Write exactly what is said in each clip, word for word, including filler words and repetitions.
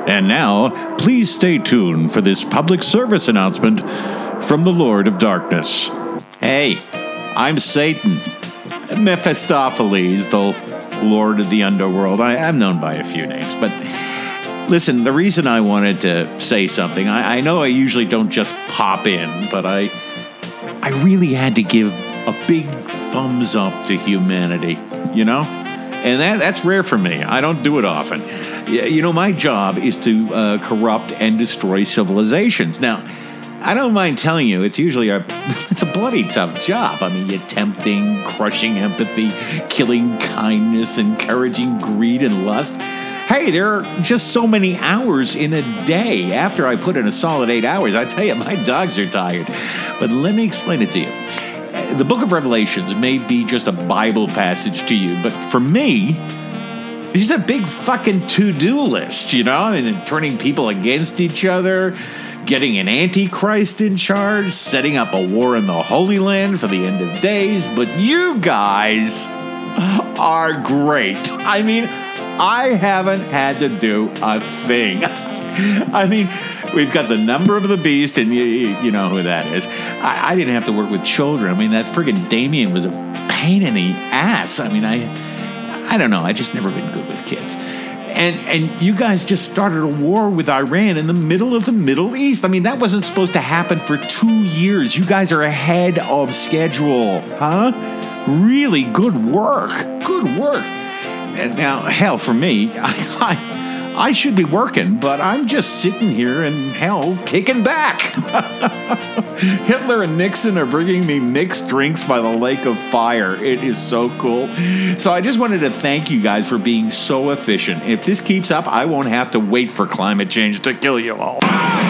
And now, please stay tuned for this public service announcement from the Lord of Darkness. Hey, I'm Satan, Mephistopheles, the Lord of the Underworld. I, I'm known by a few names, but listen, the reason I wanted to say something, I, I know I usually don't just pop in, but I, I really had to give a big thumbs up to humanity, you know? And that that's rare for me. I don't do it often. You know, my job is to uh, corrupt and destroy civilizations. Now, I don't mind telling you, it's usually a it's a bloody tough job. I mean, you're tempting, crushing empathy, killing kindness, encouraging greed and lust. Hey, there are just so many hours in a day. After I put in a solid eight hours, I tell you, my dogs are tired. But let me explain it to you. The book of Revelations may be just a Bible passage to you, but for me, it's just a big fucking to-do list, you know? I mean, turning people against each other, getting an antichrist in charge, setting up a war in the Holy Land for the end of days. But you guys are great. I mean, I haven't had to do a thing. I mean, we've got the number of the beast, and you, you know who that is. I, I didn't have to work with children. I mean, that friggin' Damien was a pain in the ass. I mean, I I don't know. I just never been good with kids. And and you guys just started a war with Iran in the middle of the Middle East. I mean, that wasn't supposed to happen for two years. You guys are ahead of schedule, huh? Really good work. Good work. And now, hell, for me, I... I I should be working, but I'm just sitting here in hell kicking back. Hitler and Nixon are bringing me mixed drinks by the lake of fire. It is so cool. So I just wanted to thank you guys for being so efficient. If this keeps up, I won't have to wait for climate change to kill you all.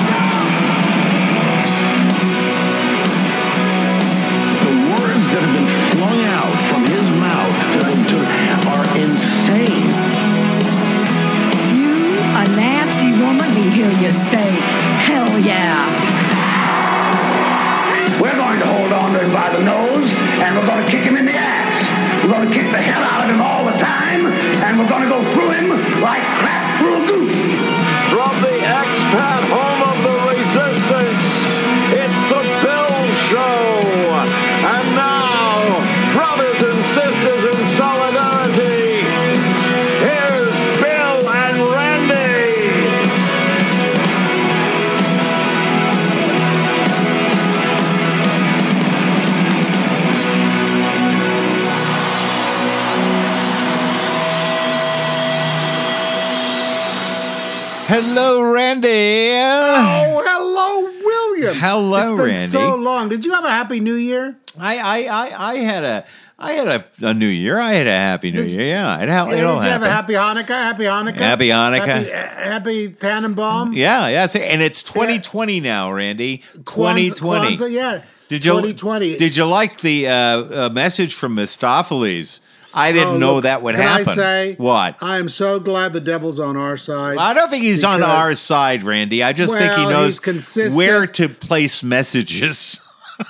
The words that have been flung out from his mouth to, to, are insane. A nasty woman, we hear you say, hell yeah. We're going to hold on to him by the nose, and we're going to kick him in the ass. We're going to kick the hell out of him all the time, and we're going to go through him like crap through a goose. From the expat home of the resistance, it's the Bill Show. And now, brothers and sisters in solidarity, here's Bill and Randy. Hello, Randy. Oh, hello, William. Hello, it's been Randy. So long. Did you have a happy New Year? I, I, I, I had a, I had a, a New Year. I had a happy New Did Year. Yeah, it, it all Yeah, did you have happened. a happy Hanukkah? Happy Hanukkah. Happy Hanukkah. Happy, uh, happy Tannenbaum. Yeah, yeah, so- and it's twenty twenty now, Randy. twenty twenty. Kwanzaa, yeah. Did you twenty twenty. Did you like the uh, uh, message from Mephistopheles? I didn't Oh, know look, that would can happen. I say, what? I am so glad the devil's on our side. I don't think he's on because- our side, Randy. I just think he Well, knows he's consistent. where to place messages.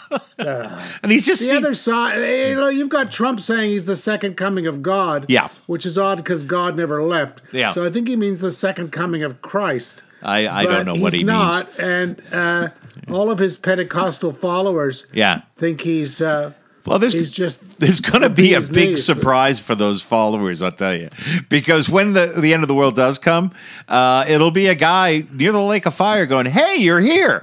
And he's just The see- other side, you know, you've got Trump saying he's the second coming of God. Yeah. Which is odd because God never left. Yeah. So I think he means the second coming of Christ. I, I But don't know what he's he not, means. And uh, all of his Pentecostal followers Yeah. think he's uh, Well, there's he's just there's going to be a bee's big knees. surprise for those followers, I'll tell you, because when the the end of the world does come, uh, it'll be a guy near the lake of fire going, "Hey, you're here!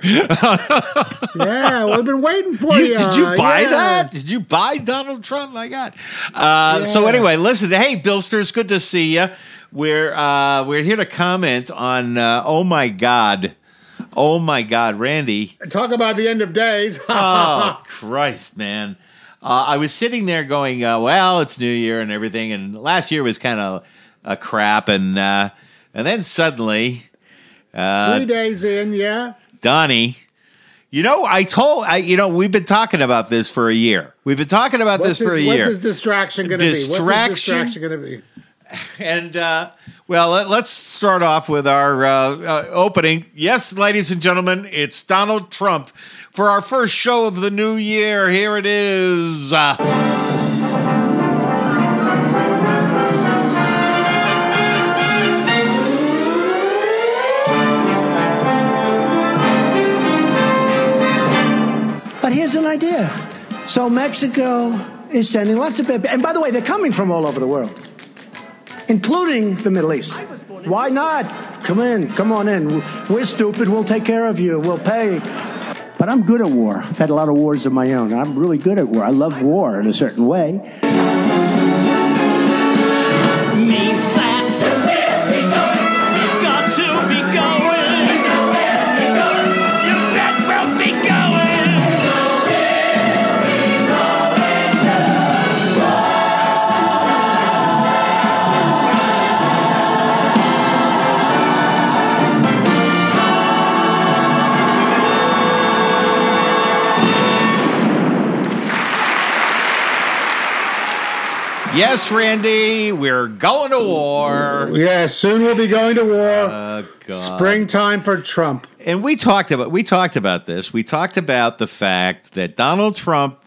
Yeah, we've been waiting for You- you. did you buy yeah. that? Did you buy Donald Trump? My God!" Uh, So Yeah. anyway, listen. Hey, Billsters, good to see you. We're uh, we're here to comment on. Uh, oh my God. Oh my God, Randy. Talk about the end of days. Oh, Christ, man. Uh, I was sitting there going, uh, well, it's New Year and everything, and last year was kind of a crap, and uh, and then suddenly, uh, Three days in, yeah. Donnie, you know, I told, I, you know, we've been talking about this for a year. We've been talking about What's this for his, a what's year. his distraction going to be? What's Distraction? his distraction going to be? And, uh, well, let, let's start off with our uh, uh, opening. Yes, ladies and gentlemen, it's Donald Trump for our first show of the new year. Here it is. Uh, idea. So Mexico is sending lots of babies. And by the way, they're coming from all over the world, including the Middle East. Why not? Come in. Come on in. We're stupid. We'll take care of you. We'll pay. But I'm good at war. I've had a lot of wars of my own. I'm really good at war. I love war in a certain way. Means that we've got to be going. You bet we'll be going. Yes, Randy, we're going to war. Yeah, soon we'll be going to war. Oh, God. Springtime for Trump. And we talked about we talked about this. We talked about the fact that Donald Trump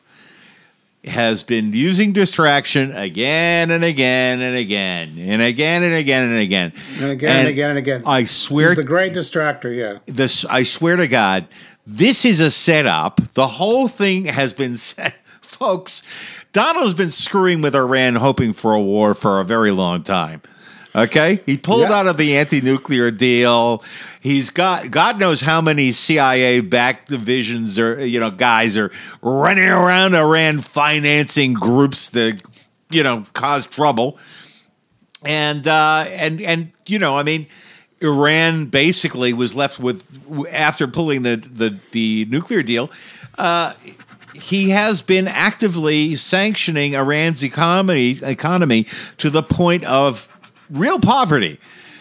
has been using distraction again and again and again and again and again and again and again and, and again and again. I swear, he's the great distractor. Yeah, this. I swear to God, this is a setup. The whole thing has been set, folks. Donald's been screwing with Iran, hoping for a war for a very long time. Okay? He pulled yeah. out of the anti-nuclear deal. He's got, God knows how many C I A-backed divisions or, you know, guys are running around Iran financing groups that, you know, cause trouble. And, uh, and, and, you know, I mean, Iran basically was left with, after pulling the, the, the nuclear deal, uh, he has been actively sanctioning Iran's economy economy to the point of real poverty.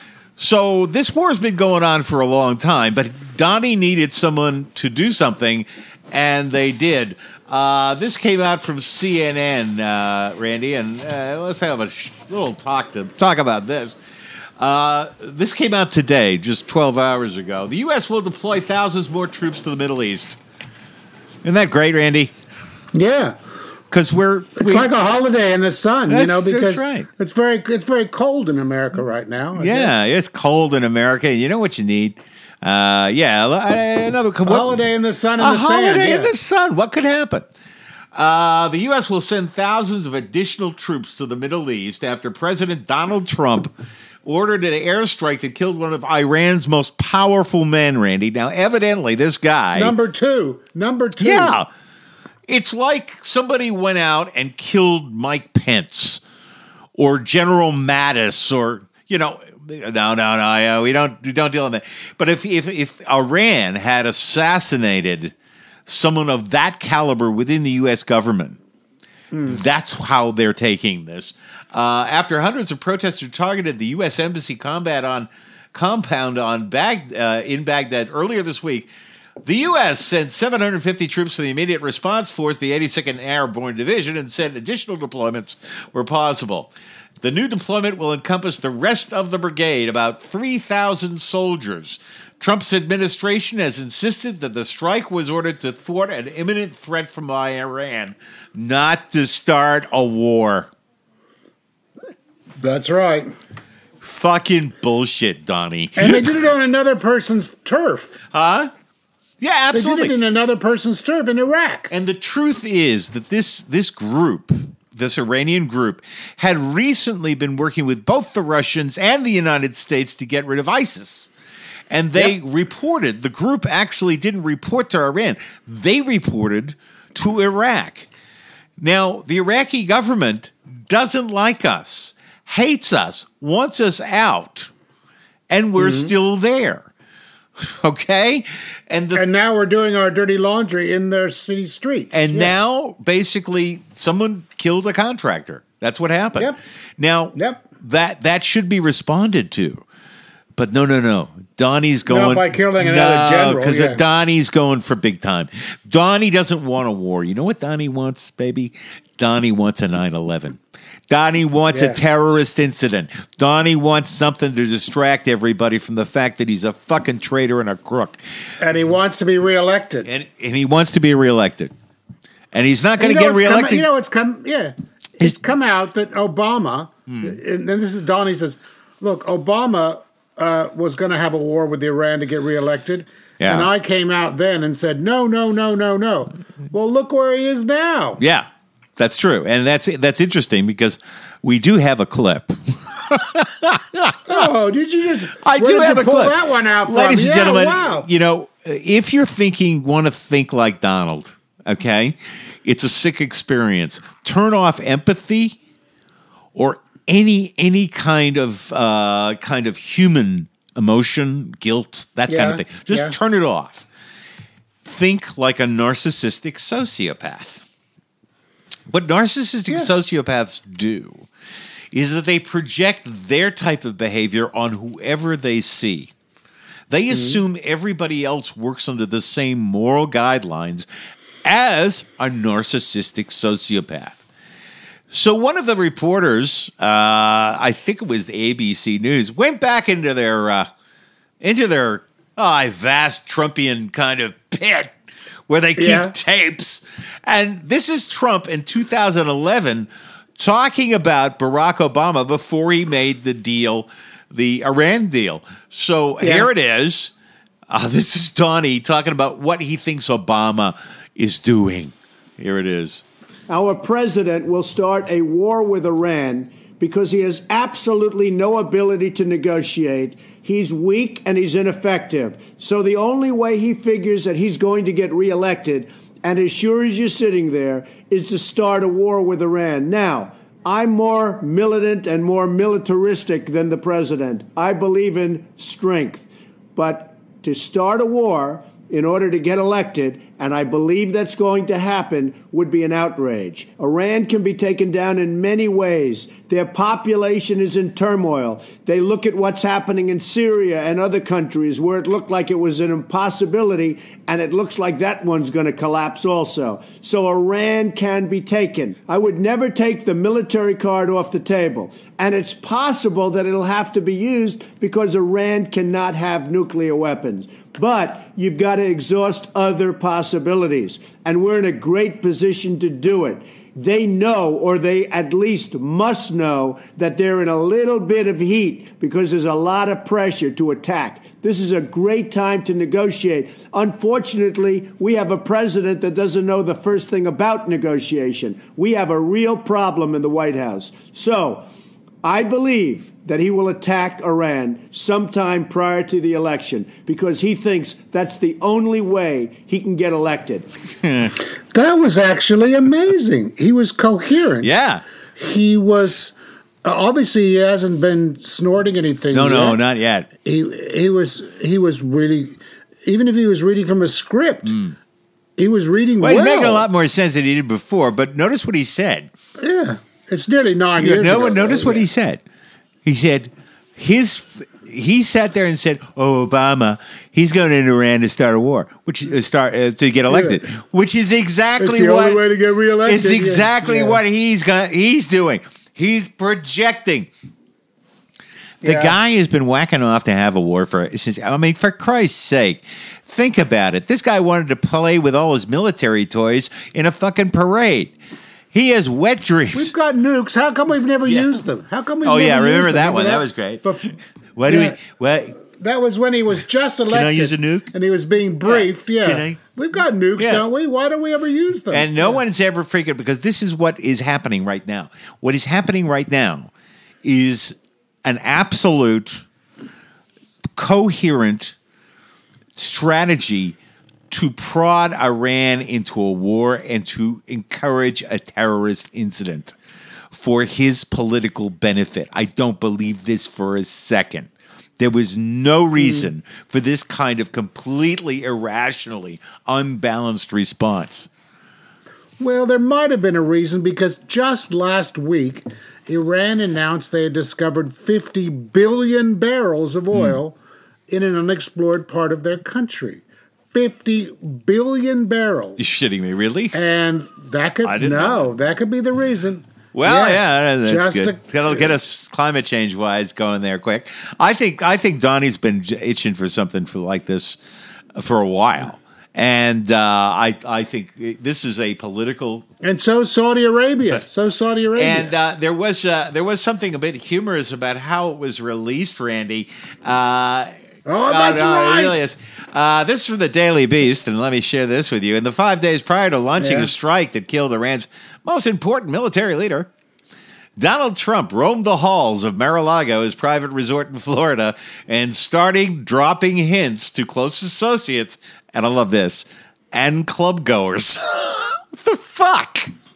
So this war has been going on for a long time, but Donnie needed someone to do something, and they did. Uh, this came out from C N N, uh, Randy, and uh, let's have a sh- little talk to talk about this. Uh, this came out today, just twelve hours ago. The U S will deploy thousands more troops to the Middle East. Isn't that great, Randy? Yeah, because we're it's we, like a holiday in the sun, you know. Because that's right. it's very it's very cold in America right now. Yeah, it's cold in America. You know what you need? Uh, yeah, another a holiday in the sun. In a the holiday sand, yeah. in the sun. What could happen? Uh, the U S will send thousands of additional troops to the Middle East after President Donald Trump ordered an airstrike that killed one of Iran's most powerful men, Randy. Now, evidently, this guy... Number two. Number two. Yeah. It's like somebody went out and killed Mike Pence or General Mattis or, you know... No, no, no. Yeah, we don't we don't deal with that. But if, if, if Iran had assassinated someone of that caliber within the U S government, mm. that's how they're taking this. Uh, after hundreds of protesters targeted the U S Embassy combat on compound on Bag, uh, in Baghdad earlier this week, the U S sent seven hundred fifty troops to the immediate response force, the eighty-second Airborne Division, and said additional deployments were possible. The new deployment will encompass the rest of the brigade, about three thousand soldiers. Trump's administration has insisted that the strike was ordered to thwart an imminent threat from Iran, not to start a war. That's right. Fucking bullshit, Donnie. And they did it on another person's turf. Huh? Yeah, absolutely. They did it in another person's turf in Iraq. And the truth is that this this group, this Iranian group, had recently been working with both the Russians and the United States to get rid of ISIS. And they yep. reported, the group actually didn't report to Iran. They reported to Iraq. Now, the Iraqi government doesn't like us, hates us, wants us out, and we're mm-hmm. still there. Okay? And the, and now we're doing our dirty laundry in their city streets. And yes. now, basically, someone killed a contractor. That's what happened. Yep. Now, yep. that that should be responded to. But no, no, no. Donnie's going... Not by killing another no, general. because yeah. Donnie's going for big time. Donnie doesn't want a war. You know what Donnie wants, baby? Donnie wants a nine eleven. Donnie wants yeah. a terrorist incident. Donnie wants something to distract everybody from the fact that he's a fucking traitor and a crook. And he wants to be reelected. And, and he wants to be reelected. And he's not going to get reelected. Come, you know, it's come, yeah. It's, it's come out that Obama, hmm. and this is Donnie says, look, Obama uh, was going to have a war with Iran to get reelected. Yeah. And I came out then and said, no, no, no, no, no. Well, look where he is now. Yeah, that's true. And that's that's interesting because we do have a clip. Oh, did you just? I where do did have you a pull clip. that one out from? Ladies and Yeah, gentlemen, wow. you know, if you're thinking, want to think like Donald, okay, it's a sick experience. Turn off empathy or any any kind of uh, kind of human emotion, guilt, that kind of Yeah, thing. Just yeah. turn it off. Think like a narcissistic sociopath. What narcissistic Yeah. sociopaths do is that they project their type of behavior on whoever they see. They Mm-hmm. assume everybody else works under the same moral guidelines as a narcissistic sociopath. So one of the reporters, uh, I think it was the A B C News, went back into their uh, into their oh, vast Trumpian kind of pit where they keep Yeah. tapes. And this is Trump in two thousand eleven talking about Barack Obama before he made the deal, the Iran deal. So Yeah. here it is. Uh, this is Donnie talking about what he thinks Obama is doing. Here it is. Our president will start a war with Iran because he has absolutely no ability to negotiate. He's weak and he's ineffective. So the only way he figures that he's going to get reelected, and as sure as you're sitting there, is to start a war with Iran. Now, I'm more militant and more militaristic than the president. I believe in strength. But to start a war in order to get elected, and I believe that's going to happen, would be an outrage. Iran can be taken down in many ways. Their population is in turmoil. They look at what's happening in Syria and other countries where it looked like it was an impossibility, and it looks like that one's going to collapse also. So Iran can be taken. I would never take the military card off the table. And it's possible that it'll have to be used because Iran cannot have nuclear weapons. But you've got to exhaust other possibilities. And we're in a great position to do it. They know, or they at least must know, that they're in a little bit of heat because there's a lot of pressure to attack. This is a great time to negotiate. Unfortunately, we have a president that doesn't know the first thing about negotiation. We have a real problem in the White House. So I believe that he will attack Iran sometime prior to the election because he thinks that's the only way he can get elected. That was actually amazing. He was coherent. Yeah. He was uh, obviously he hasn't been snorting anything. No, yet. no, not yet. He he was he was really, even if he was reading from a script, he was reading Well, well. he's making a lot more sense than he did before, but notice what he said. Yeah, it's nearly nine You years know, ago. notice though, what yeah. he said. He said his he sat there and said, "Oh, Obama, he's going into Iran to start a war, which uh, start uh, to get elected, Yeah. which is exactly It's the what only way to get reelected. It's yeah. exactly Yeah. what he's got. He's doing. He's projecting. The Yeah. guy has been whacking off to have a war for since. I mean, for Christ's sake, think about it. This guy wanted to play with all his military toys in a fucking parade. He has wet dreams. We've got nukes. How come we've never Yeah. used them? How come we? Oh, never yeah, used remember them? that one. That was great. Bef- What do Yeah. we? What? That was when he was just elected. I use a nuke? And he was being briefed. Yeah, Can I? we've got nukes, Yeah. don't we? Why don't we ever use them? And no one's ever figured, because this is what is happening right now. What is happening right now is an absolute coherent strategy to prod Iran into a war and to encourage a terrorist incident for his political benefit. I don't believe this for a second. There was no reason for this kind of completely irrationally unbalanced response. Well, there might have been a reason because just last week, Iran announced they had discovered fifty billion barrels of oil in an unexplored part of their country. fifty billion barrels. You're shitting me, really? And that could, I didn't know no, that could be the reason. Well, yeah, that's just good. to- That'll get us climate change wise going there quick. I think I think Donnie's been j- itching for something for like this for a while, and uh, I I think this is a political. And so Saudi Arabia. So- So, Saudi Arabia. And uh, there was uh, there was something a bit humorous about how it was released, Randy. Uh, Oh, that's no, right. It really is. Uh, this is from the Daily Beast, and let me share this with you. In the five days prior to launching Yeah. a strike that killed Iran's most important military leader, Donald Trump roamed the halls of Mar-a-Lago, his private resort in Florida, and starting dropping hints to close associates, and I love this, and club goers. What the fuck?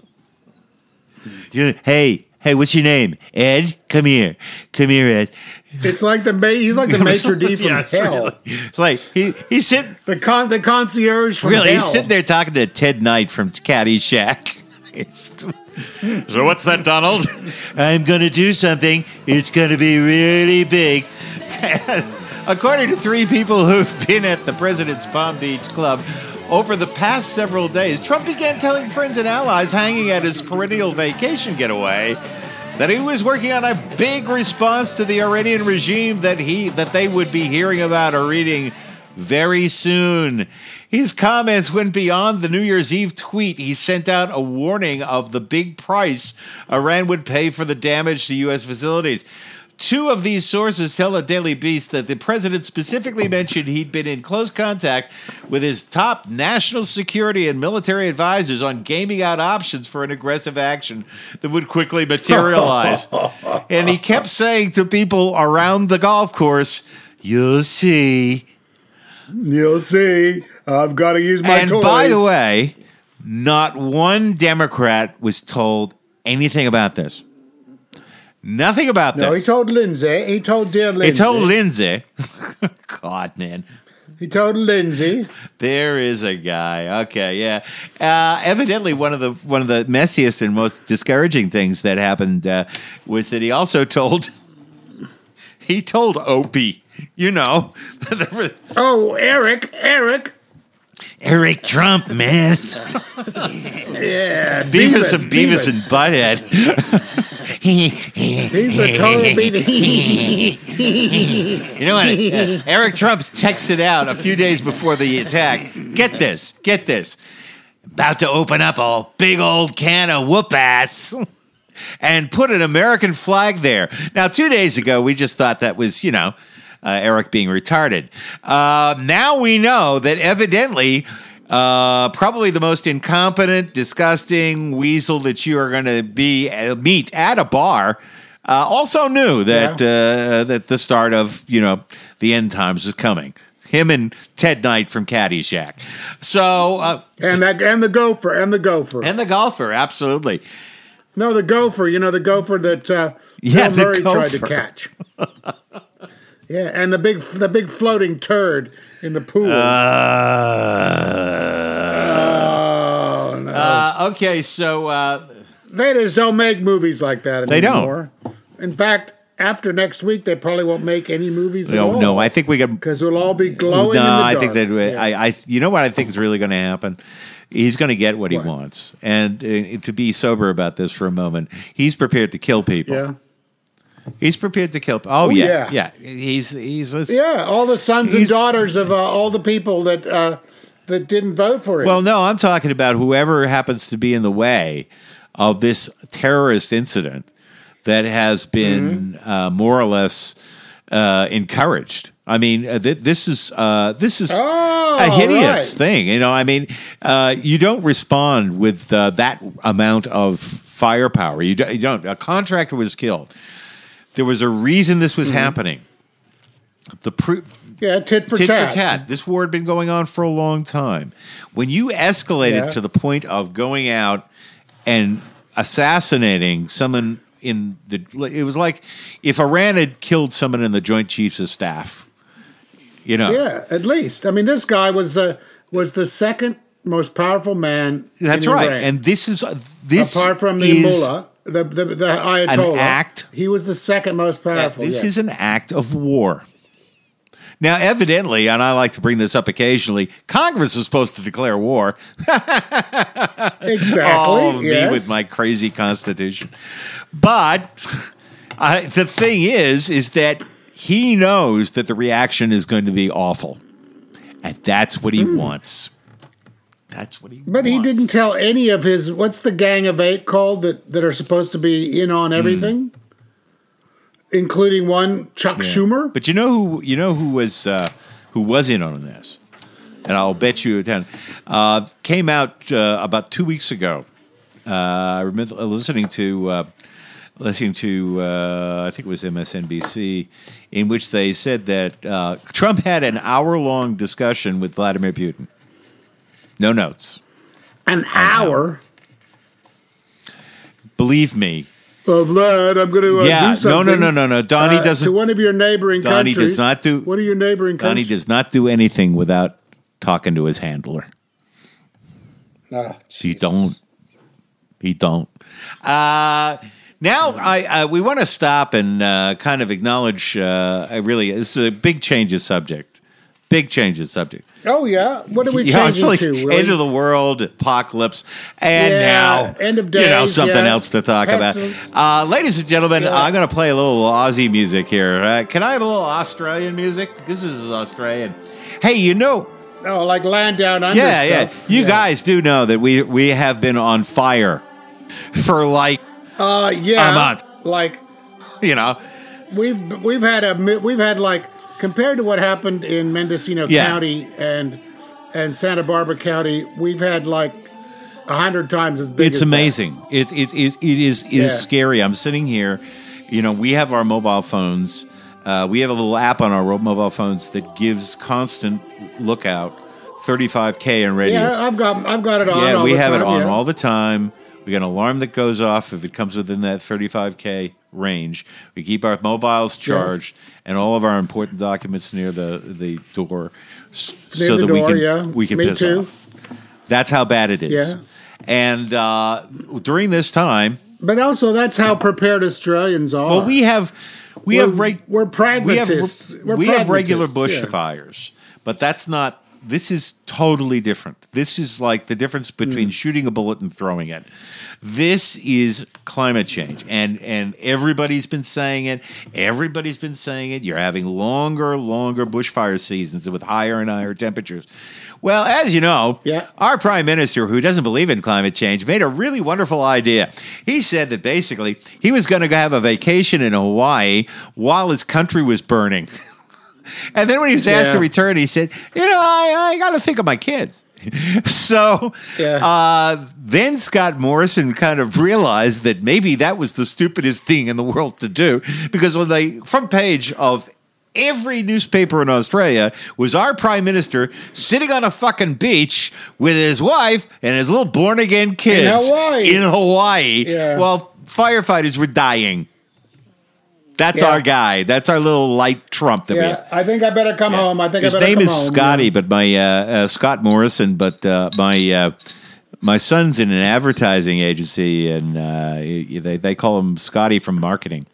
You, hey, hey, what's your name? Ed? Come here. Come here, Ed. It's like the ma- he's like the maitre d' from Yeah, it's hell. really- it's like he, he's sitting The con the concierge from really hell. he's sitting there talking to Ted Knight from Caddyshack. So what's that, Donald? I'm going to do something. It's going to be really big. According to three people who've been at the president's Palm Beach club over the past several days, Trump began telling friends and allies hanging at his perennial vacation getaway that he was working on a big response to the Iranian regime that he that they would be hearing about or reading very soon. His comments went beyond the New Year's Eve tweet. He sent out a warning of the big price Iran would pay for the damage to U S facilities. Two of these sources tell the Daily Beast that the president specifically mentioned he'd been in close contact with his top national security and military advisors on gaming out options for an aggressive action that would quickly materialize. And he kept saying to people around the golf course, "You'll see." You'll see. I've got to use my And toys. by the way, not one Democrat was told anything about this. Nothing about No, he this. told Lindsay. He told dear Lindsay. He told Lindsay. God, man. He told Lindsay. There is a guy. Okay, yeah. Uh, evidently, one of the one of the messiest and most discouraging things that happened uh, was that he also told he told Opie. You know, Oh, Eric, Eric. Eric Trump, man. Yeah, Beavis, and Beavis and Butthead. He's the total Beavis. You know what? Uh, Eric Trump's texted out a few days before the attack. Get this, get this. About to open up a big old can of whoop ass and put an American flag there. Now, two days ago, we just thought that was, you know, uh, Eric being retarded. Uh, now we know that evidently, uh, probably the most incompetent, disgusting weasel that you are going to be uh, meet at a bar uh, also knew that uh, that the start of, you know, the end times is coming. Him and Ted Knight from Caddyshack. So uh, and that and the gopher and the gopher and the golfer, absolutely. No, the gopher. You know the gopher that uh, Yeah, Bill the Murray tried to gopher. catch. Yeah, and the big the big floating turd in the pool. Uh, oh no! uh, okay, so uh, they just don't make movies like that They don't. anymore. In fact, after next week, they probably won't make any movies at no, all. no, I think we got. because we'll all be glowing. No, in the I dark. think that Yeah. I, I, you know what I think is really going to happen. He's going to get what he What? wants, and uh, to be sober about this for a moment, he's prepared to kill people. Yeah, He's prepared to kill. Oh, Oh, yeah, yeah. yeah. He's he's a, yeah. All the sons and He's- daughters of uh, all the people that uh, that didn't vote for him. Well, no, I'm talking about whoever happens to be in the way of this terrorist incident that has been Mm-hmm. uh, more or less uh, encouraged. I mean, uh, th- this is uh, this is Oh, a hideous right. thing. You know, I mean, uh, you don't respond with uh, that amount of firepower. You, do, you don't. A contractor was killed. There was a reason this was happening. The pr- yeah, tit for tit tat. for tat. This war had been going on for a long time. When you escalate Yeah. it to the point of going out and assassinating someone in the, it was like if Iran had killed someone in the Joint Chiefs of Staff. You know, Yeah, at least. I mean, this guy was the was the second most powerful man. that's in right. Iran. And this is this apart from the is, mullah, the the, the Ayatollah, act- he was the second most Yeah, powerful. this yeah. is an act of war. Now, evidently, and I like to bring this up occasionally, Congress is supposed to declare war. exactly. Oh, yes. me with my crazy constitution. But I, the thing is, is that he knows that the reaction is going to be awful. And that's what he wants. That's what he wants. Hmm. But he didn't tell any of his. What's the gang of eight called that, that are supposed to be in on everything? including one Chuck Yeah. Schumer. But you know who you know who was uh, who was in on this, and I'll bet you ten. Uh, came out uh, about two weeks ago. Uh, I remember listening to uh, listening to uh, I think it was M S N B C, in which they said that uh, Trump had an hour long discussion with Vladimir Putin. No notes. An hour. Believe me. Oh, Vlad, I'm going to uh, Yeah, do something. no, no, no, no, no. Donnie uh, doesn't. To one of your neighboring Donnie countries. does not do. What are your neighboring Donnie countries? does not do anything without talking to his handler. Ah, He don't. He don't. Uh, now, I uh, we want to stop and uh, kind of acknowledge. Uh, I really, this is a big change of subject. Big change of subject. Oh, yeah? What are we Yeah, it's changing like to, Willie? end of the world, apocalypse, and Yeah, now end of you know days, something yeah. else to talk Pestilence. about. Uh, ladies and gentlemen, Yeah. I'm going to play a little Aussie music here. Uh, can I have a little Australian music? This is Australian. Hey, you know. Oh, like land down under Yeah, yeah. stuff. You Yeah. guys do know that we we have been on fire for like Uh, yeah. a month. Like, You know, we've we've had a mi- we've had like compared to what happened in Mendocino Yeah. County and and Santa Barbara County, we've had like a hundred times as big. it's as that. amazing. It it it, it is it is Yeah. scary. I'm sitting here. You know, we have our mobile phones. Uh, we have a little app on our ro- mobile phones that gives constant lookout, thirty-five K in radius. Yeah, I've got I've got it on. Yeah, all we the have it time, on yeah. all the time. We got an alarm that goes off if it comes within that thirty-five K range. We keep our mobiles charged and all of our important documents near the, the door s- Near so the that we door, can yeah. we can Me piss too. off. That's how bad it is. Yeah. And uh, during this time, But also, that's how prepared Australians are. well, we have we We're- have reg- we're we have pragmatists. We're we have regular pragmatists, yeah. bushfires, but that's not. This is totally different. This is like the difference between Mm. shooting a bullet and throwing it. This is climate change, and and everybody's been saying it. Everybody's been saying it. You're having longer, longer bushfire seasons with higher and higher temperatures. Well, as you know, Yeah. our prime minister, who doesn't believe in climate change, made a really wonderful idea. He said that basically he was going to have a vacation in Hawaii while his country was burning. And then when he was asked Yeah. to return, he said, you know, I, I got to think of my kids. so Yeah. uh, then Scott Morrison kind of realized that maybe that was the stupidest thing in the world to do, because on the front page of every newspaper in Australia was our prime minister sitting on a fucking beach with his wife and his little born again kids Hawaii. in Hawaii Yeah. while firefighters were dying. That's Yeah. our guy. That's our little light Trump that we have. Yeah, I think I better come home. I think His I better name come is home. Scotty, yeah. but my uh, uh, Scott Morrison, but uh, my uh, my son's in an advertising agency, and uh, they they call him Scotty from marketing.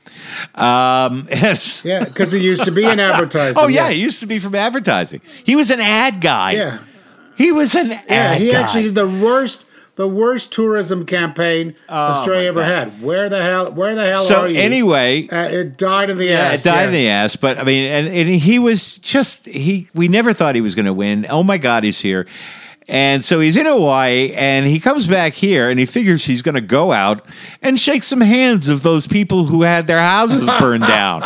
Um, and- Yeah, because he used to be in advertising. oh yeah, he used to be from advertising. He was an ad guy. yeah, He was an yeah. ad He guy. actually did the worst, the worst tourism campaign Australia my ever God. had. Where the hell? Where the hell so are you? anyway, Uh, it died in the yeah, ass. it died yeah. in the ass. But I mean, and, and he was just he. We never thought he was going to win. Oh my God, he's here. And so he's in Hawaii, and he comes back here, and he figures he's going to go out and shake some hands of those people who had their houses burned down.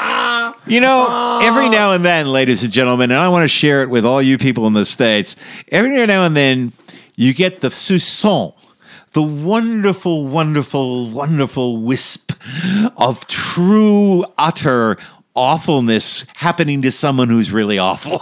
You know, every now and then, ladies and gentlemen, and I want to share it with all you people in the States, every now and then you get the soupçon, the wonderful, wonderful, wonderful wisp of true, utter awfulness happening to someone who's really awful.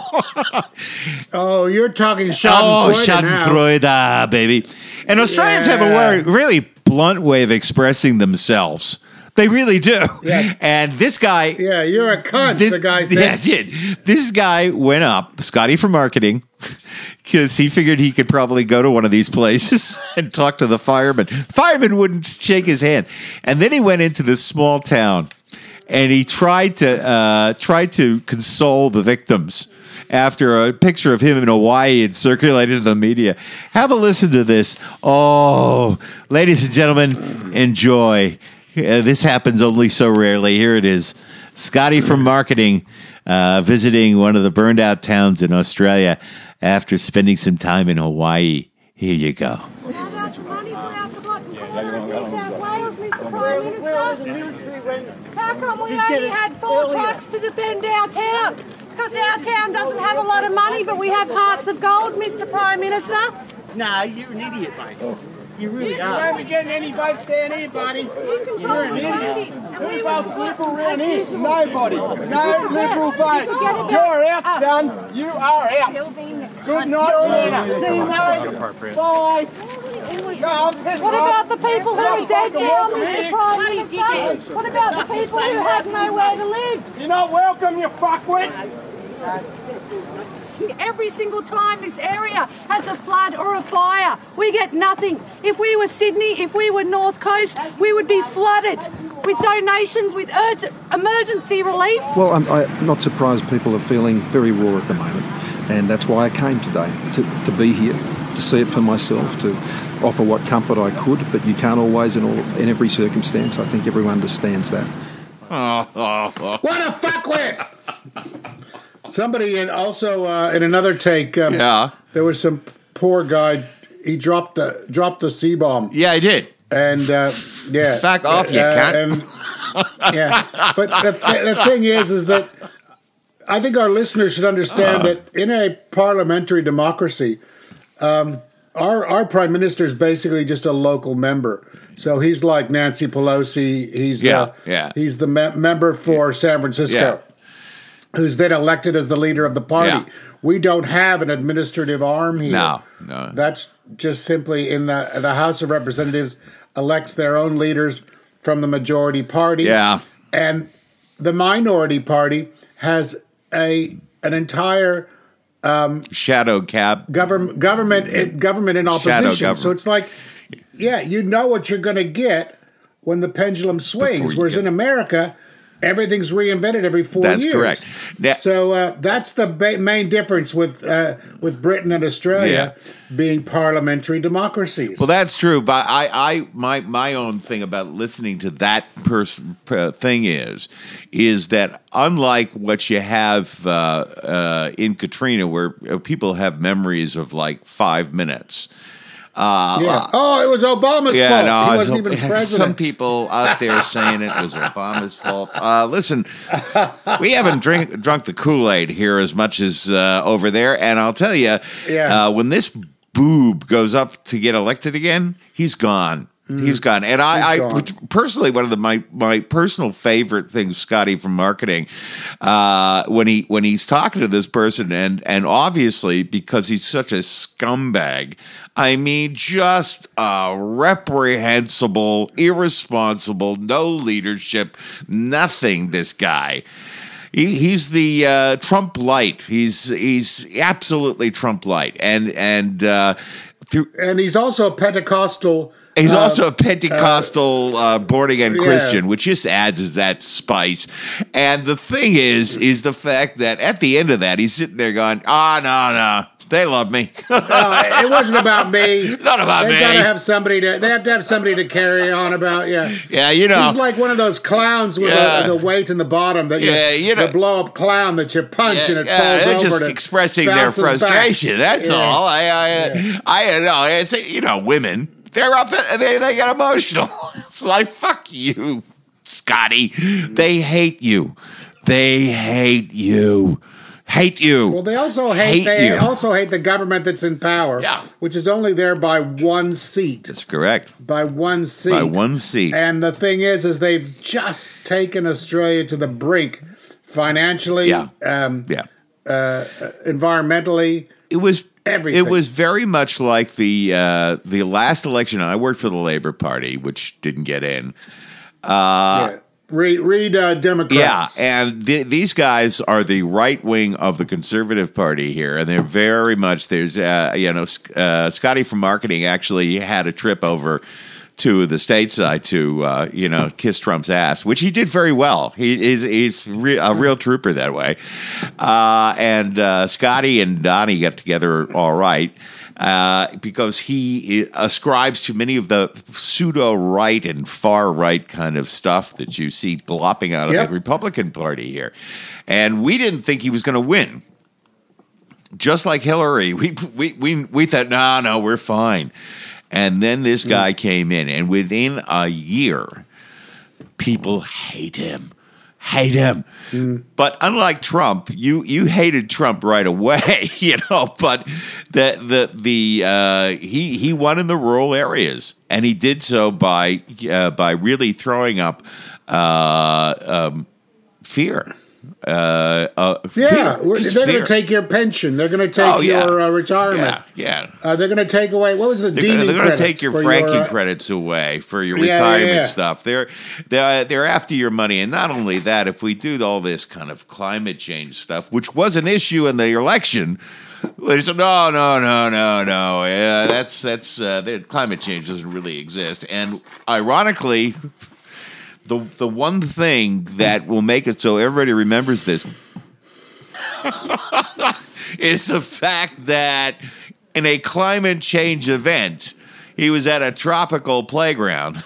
Oh, you're talking Oh, Schadenfreude now. Schadenfreude, baby. And Australians have a Yeah. word, really blunt way of expressing themselves. They really do. Yeah. And this guy, Yeah, you're a cunt. this, the guy said. yeah, did. This guy went up, Scotty from marketing, because he figured he could probably go to one of these places and talk to the fireman. Fireman wouldn't shake his hand. And then he went into this small town, and he tried to uh, tried to console the victims after a picture of him in Hawaii had circulated in the media. Have a listen to this. Oh, ladies and gentlemen, enjoy. Uh, this happens only so rarely. Here it is. Scotty from marketing uh, visiting one of the burned out towns in Australia after spending some time in Hawaii. Here you go. Prime Minister? How come we only had four trucks to defend our town? Because our town doesn't have a lot of money, but we have hearts of gold, Mister Prime Minister. Nah, you're an idiot, mate. You really You are. can- You're getting any votes down here, buddy. You can You're an vote idiot. for Who votes liberal around here? Nobody. No liberal votes. You're out, son. You are out. Good night, Lena. See you later. Bye. Go on, piss What off. about the people who are dead now, Welcome Mister here. Prime Minister? What about the people who have nowhere to live? You're not welcome, you fuckwit. Every single time this area has a flood or a fire, we get nothing. If we were Sydney, if we were North Coast, we would be flooded with donations, with urgent emergency relief. Well, I'm, I'm not surprised people are feeling very raw at the moment, and that's why I came today, to, to be here, to see it for myself, to offer what comfort I could, but you can't always in, all, in every circumstance. I think everyone understands that. What a fuckwit! Somebody in also uh, in another take. Um, Yeah. There was some poor guy. He dropped the dropped the C bomb. Yeah, I did. And uh, yeah, Fuck off, you uh, cunt. and- yeah, but the, th- the thing is, is that I think our listeners should understand Uh. that in a parliamentary democracy, um, our our prime minister is basically just a local member. So he's like Nancy Pelosi. He's Yeah, the, yeah. He's the me- member for San Francisco. Yeah. Who's then elected as the leader of the party. Yeah. We don't have an administrative arm here. No, no. That's just simply in the the House of Representatives elects their own leaders from the majority party. Yeah. And the minority party has a an entire Shadow cab. government government it, government in Shadow opposition. So government. it's like, yeah, you know what you're going to get when the pendulum swings. Before you Whereas get- in America, everything's reinvented every four That's years. correct. Now- so uh, that's the ba- main difference with uh, with Britain and Australia being parliamentary democracies. Well, that's true, but I, I, my, my own thing about listening to that person uh, thing is, is that unlike what you have uh, uh, in Katrina, where uh, people have memories of like five minutes. Uh, yeah. oh, it was Obama's Yeah, fault. no, he I wasn't was- even president. some people out there saying it was Obama's fault. Uh, listen, we haven't drink, drunk the Kool-Aid here as much as uh, over there, and I'll tell you, Yeah. uh, when this boob goes up to get elected again, he's gone. He's gone, and I, I He's gone. which personally, one of the my my personal favorite things, Scotty from marketing, uh, when he when he's talking to this person, and and obviously because he's such a scumbag, I mean, just a reprehensible, irresponsible, no leadership, nothing. This guy. He, he's the uh, Trump light. He's he's absolutely Trump light, and and uh, through. And he's also a Pentecostal. He's uh, also a Pentecostal uh, born again yeah. Christian, which just adds that spice. And the thing is, is the fact that at the end of that, he's sitting there going, "Ah, oh, no, no, they love me. No, it wasn't about me. Not about They've me. got to have somebody to. They have to have somebody to carry on about. Yeah, Yeah, you know. he's like one of those clowns with Yeah. a, the weight in the bottom. That Yeah, you, you know. the blow up clown that you punch Yeah, and it yeah, falls they're over. just and it expressing their bounces back. frustration. That's Yeah. all. I, I, I, I know. It's you know, women. They're up. They they get emotional. It's like fuck you, Scotty. They hate you. They hate you. Hate you. Well, they also hate, Hate they you. also hate the government that's in power, Yeah. which is only there by one seat. That's correct. By one seat. By one seat. And the thing is, is they've just taken Australia to the brink, financially, Yeah. um, Yeah. environmentally. It was Everything. It was very much like the uh, the last election. I worked for the Labor Party, which didn't get in. Uh, yeah. Read, read uh, Democrats. Yeah, and th- these guys are the right wing of the Conservative Party here, and they're very much. There's, uh, you know, uh, Scotty from marketing actually had a trip over to the stateside to, uh, you know, kiss Trump's ass, which he did very well. He is he's re- a real trooper that way. Uh, and uh, Scotty and Donnie got together all right. Uh, because he ascribes to many of the pseudo right and far right kind of stuff that you see blopping out of Yep. the Republican Party here. And we didn't think he was going to win. Just like Hillary, we we we we thought, no, no, we're fine. And then this guy came in, and within a year, people hate him. Hate him. Mm. But unlike Trump, you you hated Trump right away, you know, but the the the uh, he he won in the rural areas, and he did so by uh, by really throwing up uh, um, fear. Uh, uh, Yeah, fear, we're- just they're going fear. to take your pension. They're going to take Oh, yeah. your uh, retirement. Yeah, yeah. Uh, they're going to take away, what was the They're deeming gonna, they're gonna credits take your for franking uh, credits away for your Yeah, yeah, retirement yeah. stuff. They're they're they're after your money, and not only that, if we do all this kind of climate change stuff, which was an issue in the election, they said no, no, no, no, no. Yeah, that's that's uh, the climate change doesn't really exist, and ironically. The the one thing that will make it so everybody remembers this is the fact that in a climate change event, he was at a tropical playground.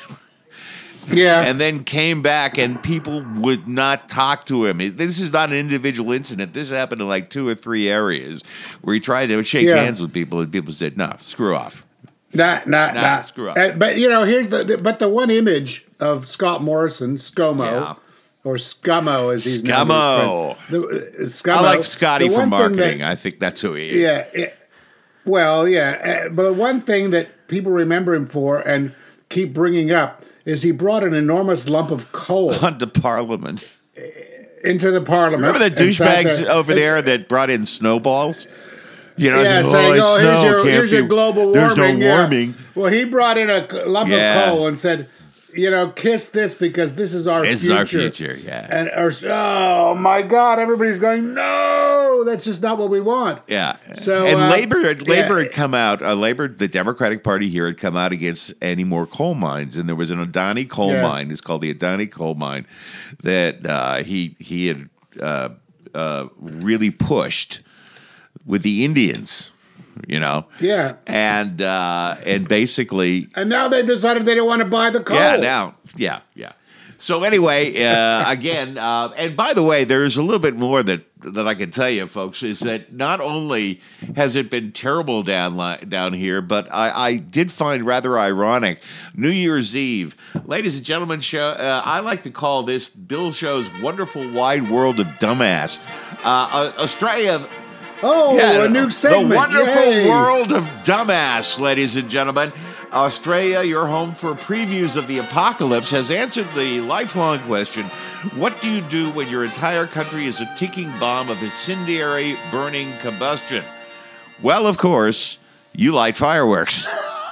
Yeah. And then came back and people would not talk to him. This is not an individual incident. This happened in like two or three areas where he tried to shake Yeah. hands with people and people said, no, screw off. Nah, nah, Nah, nah. screw up. Uh, but you know, here's the, the but the one image of Scott Morrison, ScoMo, Yeah. or Scummo as he's known. Scummo. The, uh, Scummo. I like Scotty The for one thing marketing. that- I think that's who he is. yeah. It, well, yeah. Uh, but the one thing that people remember him for and keep bringing up is he brought an enormous lump of coal Onto Parliament. into the Parliament. Remember the and sat douchebags there- over it's- there that brought in snowballs? You know, Yeah, oh, saying, it's oh, snow, here's your, can't here's your be- global warming. There's no yeah. warming. Well, he brought in a c- lump Yeah. of coal and said, you know, kiss this because this is our This is future. our future, yeah. And or, oh my God, everybody's going, no, that's just not what we want. Yeah. So, and uh, Labor, Labor yeah. had come out. Uh, Labor, the Democratic Party here, had come out against any more coal mines, and there was an Adani coal Yeah. mine. It's called the Adani coal mine that uh, he he had uh, uh, really pushed with the Indians. You know. Yeah. And uh, and basically, And now they've decided they don't want to buy the coal. yeah, now, yeah, yeah. So anyway, uh, again, uh, and by the way, there's a little bit more that that I can tell you, folks, is that not only has it been terrible down li- down here, but I, I did find rather ironic New Year's Eve, ladies and gentlemen. Show uh, I like to call this Bill Show's Wonderful Wide World of Dumbass. Uh, uh, Australia. Oh, Yeah, a new segment. The wonderful Yay. world of dumbass, ladies and gentlemen. Australia, your home for previews of the apocalypse, has answered the lifelong question, what do you do when your entire country is a ticking bomb of incendiary burning combustion? Well, of course, you light fireworks.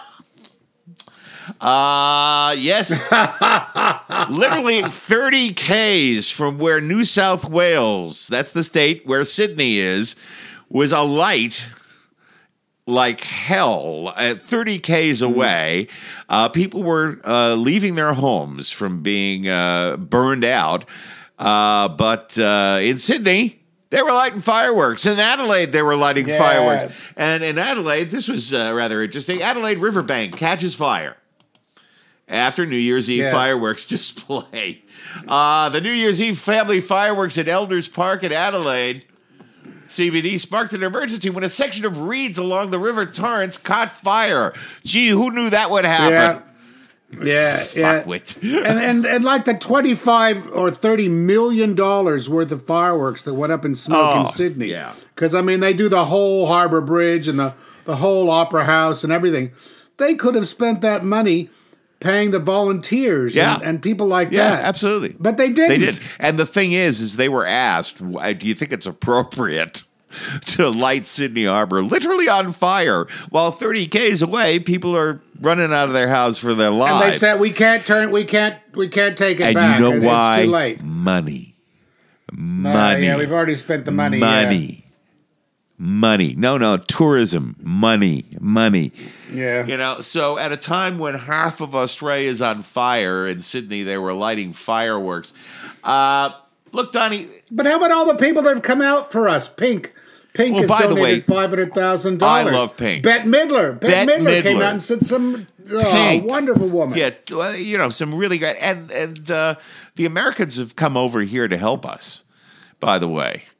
Uh, yes. Literally thirty kays from where New South Wales, that's the state where Sydney is, was alight like hell. At thirty kays away, uh, people were uh, leaving their homes from being uh, burned out. Uh, but uh, in Sydney, they were lighting fireworks. In Adelaide, they were lighting Yeah. fireworks. And in Adelaide, this was uh, rather interesting. Adelaide Riverbank catches fire after New Year's Eve Yeah. fireworks display. Uh, the New Year's Eve family fireworks at Elders Park in Adelaide C B D sparked an emergency when a section of reeds along the River Torrens caught fire. Gee, who knew that would happen? Yeah, yeah. Fuckwit. and, and and like the twenty-five or thirty million dollars worth of fireworks that went up in smoke Oh, in Sydney. yeah. Because I mean, they do the whole Harbour Bridge and the the whole Opera House and everything. They could have spent that money paying the volunteers Yeah. and, and people like Yeah, that. absolutely. But they didn't. They did. And the thing is, is they were asked, "Why do you think it's appropriate to light Sydney Harbor literally on fire while thirty kays away, people are running out of their house for their lives?" And they said we can't turn, we can't, we can't take it and back. you know It- why? It's too late. Money. Uh, Money. yeah, we've already spent the money. yeah. Money. Money. No, no, tourism. Money. Money. Yeah. You know, so at a time when half of Australia is on fire, in Sydney they were lighting fireworks. Uh, look, Donnie. But how about all the people that have come out for us? Pink. Pink Well, has by the way, donated five hundred thousand dollars. I love Pink. Bette Midler. Bette, Bette Midler, came Midler. out and said some oh, Pink. wonderful woman. Yeah, well, you know, some really great. And, and uh, the Americans have come over here to help us, by the way.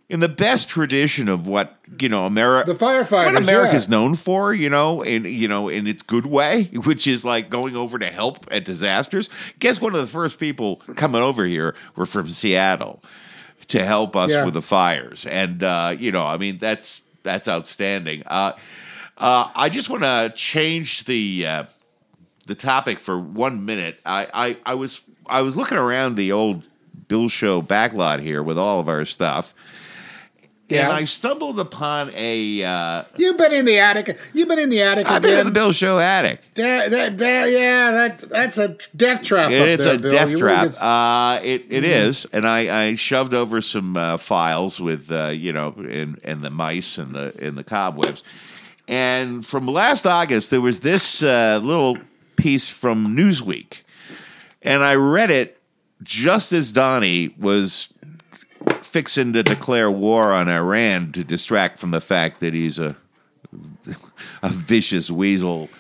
in the best tradition of what, you know, America, the firefighters, what America's yeah. known for, you know, in, you know, in its good way, which is like going over to help at disasters. Guess one of the first people coming over here were from Seattle to help us Yeah. with the fires. And, uh, you know, I mean, that's, that's outstanding. Uh, uh, I just want to change the, uh, the topic for one minute. I, I, I was, I was looking around the old Bill Show backlot here with all of our stuff. Yeah. And I stumbled upon a. Uh, You've been in the attic. You've been in the attic. I've been again. in the Bill Show attic. That, that, that, yeah, that, that's a death trap. Up It's there, a Bill. death You trap. really get- Uh, it it Mhm. is, and I, I shoved over some uh, files with uh, you know, and and the mice and the and the cobwebs. And from last August, there was this uh, little piece from Newsweek, and I read it just as Donnie was fixing to declare war on Iran to distract from the fact that he's a a vicious weasel.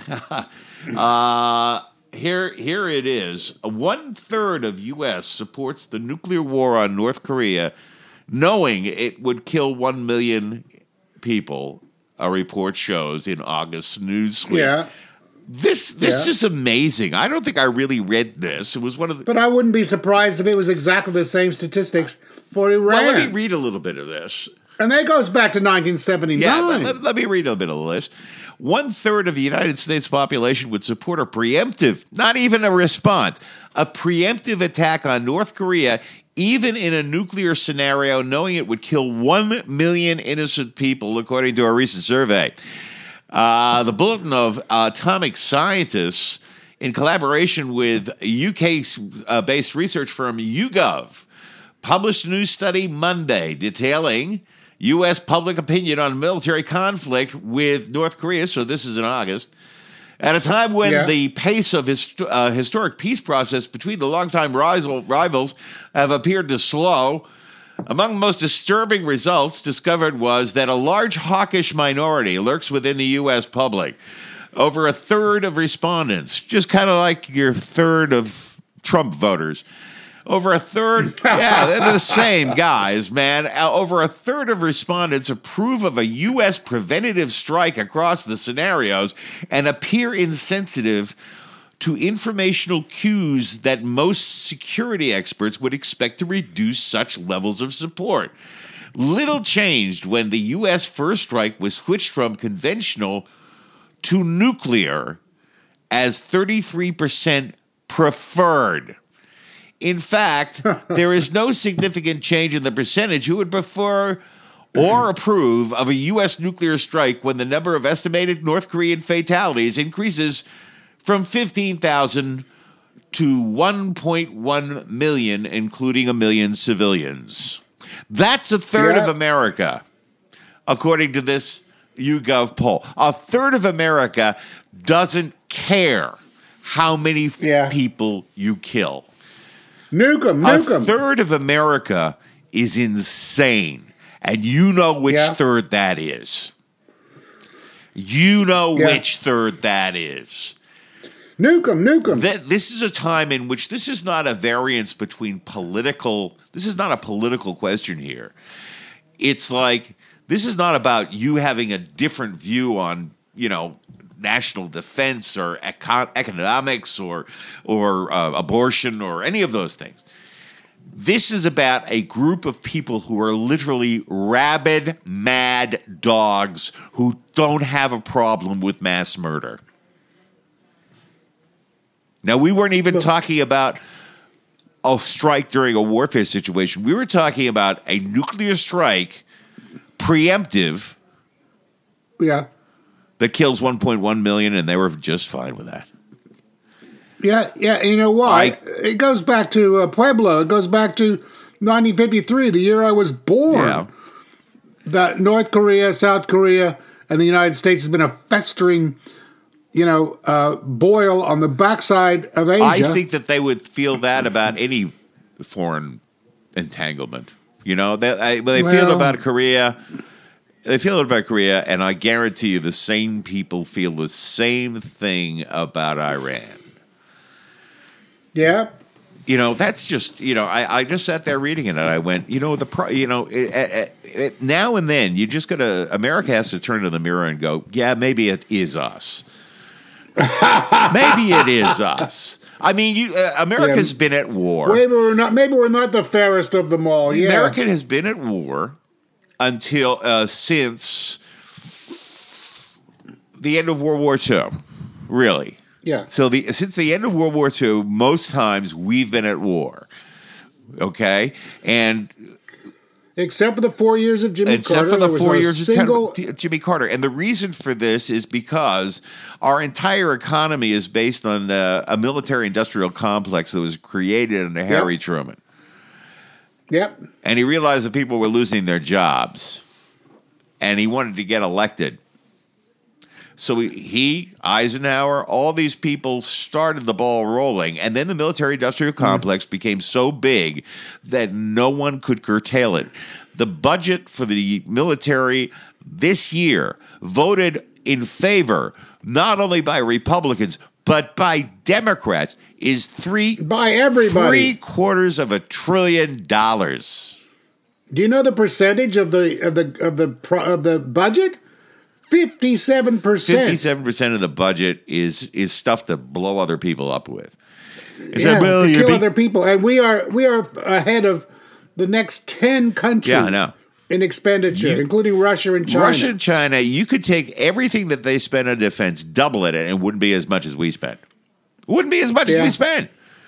uh, here, here it is. One third of U S supports the nuclear war on North Korea, knowing it would kill one million people. A report shows in August Newsweek. Yeah. This this Yeah. is amazing. I don't think I really read this. It was one of the. But I wouldn't be surprised if it was exactly the same statistics for Iran. Well, let me read a little bit of this. And that goes back to nineteen seventy-nine. Yeah, let, let- let me read a bit of this. One third of the United States population would support a preemptive, not even a response, a preemptive attack on North Korea, even in a nuclear scenario, knowing it would kill one million innocent people, according to a recent survey. Uh, the Bulletin of Atomic Scientists, in collaboration with U K-based research firm YouGov, published a new study Monday detailing U S public opinion on military conflict with North Korea. So this is in August. At a time when Yeah. the pace of his uh, historic peace process between the longtime rival, rivals have appeared to slow, among the most disturbing results discovered was that a large hawkish minority lurks within the U S public. Over a third of respondents, just kind of like your third of Trump voters. Over a third, yeah, they're the same guys, man. Uh, Over a third of respondents approve of a U S preventative strike across the scenarios and appear insensitive to informational cues that most security experts would expect to reduce such levels of support. Little changed when the U S first strike was switched from conventional to nuclear as thirty-three percent preferred. In fact, there is no significant change in the percentage who would prefer or approve of a U S nuclear strike when the number of estimated North Korean fatalities increases from fifteen thousand to one point one million, including a million civilians. That's a third Yeah. of America, according to this YouGov poll. A third of America doesn't care how many f- Yeah. people you kill. Nuke 'em, A nuke 'em. third of America is insane, and you know which Yeah. third that is. You know Yeah. which third that is. Nuke 'em, nuke 'em. Th- This is a time in which this is not a variance between political, this is not a political question here. It's like, this is not about you having a different view on, you know, national defense or eco- economics or or uh, abortion or any of those things. This is about a group of people who are literally rabid, mad dogs who don't have a problem with mass murder. Now, we weren't even talking about a strike during a warfare situation. We were talking about a nuclear strike, preemptive, Yeah. that kills one point one million, and they were just fine with that. Yeah, yeah. And you know why? It goes back to uh, Pueblo. It goes back to nineteen fifty-three, the year I was born. Yeah. That North Korea, South Korea, and the United States has been a festering, you know, uh, boil on the backside of Asia. I think that they would feel that about any foreign entanglement. You know, they, I, they feel Well- about Korea. They feel it about Korea, and I guarantee you the same people feel the same thing about Iran. Yeah. you know, that's just, you know, I, I just sat there reading it and I went, you know, the pro, you know, it, it, it, now and then you just got to, America has to turn to the mirror and go, yeah, maybe it is us. Maybe it is us. I mean, you, uh, America's yeah. been at war. Maybe we're not. Maybe we're not the fairest of them all. Yeah. America has been at war until uh, since the end of World War Two. Really. Yeah. So the since the end of World War Two, most times we've been at war. Okay, and. Except for the four years of Jimmy Except Carter. for the four no years single... of Jimmy Carter. And the reason for this is because our entire economy is based on uh, a military-industrial complex that was created under Harry yep. Truman. Yep. And he realized that people were losing their jobs. And he wanted to get elected. So he, he, Eisenhower, all these people started the ball rolling. And then the military-industrial complex mm. became so big that no one could curtail it. The budget for the military this year voted in favor, not only by Republicans, but by Democrats, is three, by everybody. three quarters of a trillion dollars. Do you know the percentage of the of the of the of the budget? Fifty-seven percent. Fifty-seven percent of the budget is is stuff to blow other people up with. Is yeah, that, well, to kill be- other people, and we are we are ahead of the next ten countries. Yeah, I know. In expenditure, you, including Russia and China. Russia and China, you could take everything that they spend on defense, double it, and it wouldn't be as much as we spend. It wouldn't be as much yeah. as we spend.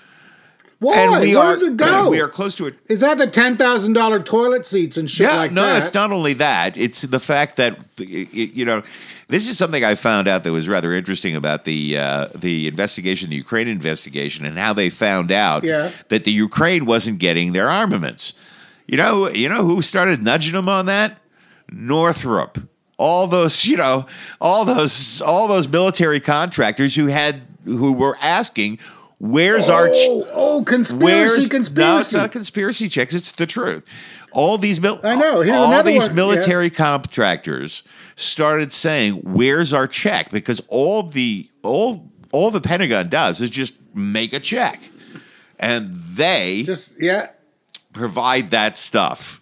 Why? And we Where are, does it go? We are close to it. Is that the ten thousand dollars toilet seats and shit yeah, like no, that? No, it's not only that. It's the fact that, you know, this is something I found out that was rather interesting about the uh, the investigation, the Ukraine investigation, and how they found out yeah. that the Ukraine wasn't getting their armaments. You know, you know who started nudging them on that? Northrop. All those, you know, all those, all those military contractors who had, who were asking, where's oh, our, ch- oh, conspiracy, where's, conspiracy. No, it's not a conspiracy checks. It's the truth. All these, mil- I know. Here's all these one. military yeah. contractors started saying, "Where's our check?" Because all the all all the Pentagon does is just make a check, and they just yeah. provide that stuff.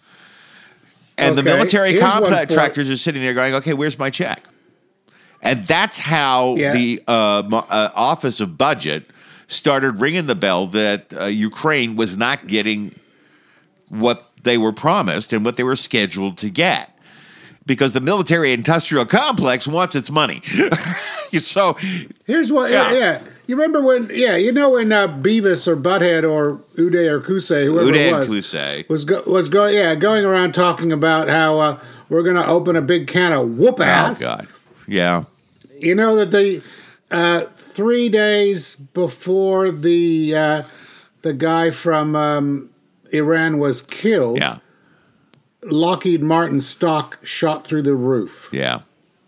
And okay. the military Here's contractors are sitting there going, okay, where's my check? And that's how yeah. the uh, uh, Office of Budget started ringing the bell that uh, Ukraine was not getting what they were promised and what they were scheduled to get. Because the military industrial complex wants its money. So here's what, yeah. yeah. You remember when, yeah, you know when uh, Beavis or Butthead or Uday or Kusei, whoever Uday it was, and Kusei. was go, was going, yeah, going around talking about how uh, we're going to open a big can of whoop ass. Oh God, yeah. You know that the uh, three days before the uh, the guy from um, Iran was killed, yeah. Lockheed Martin stock shot through the roof. Yeah.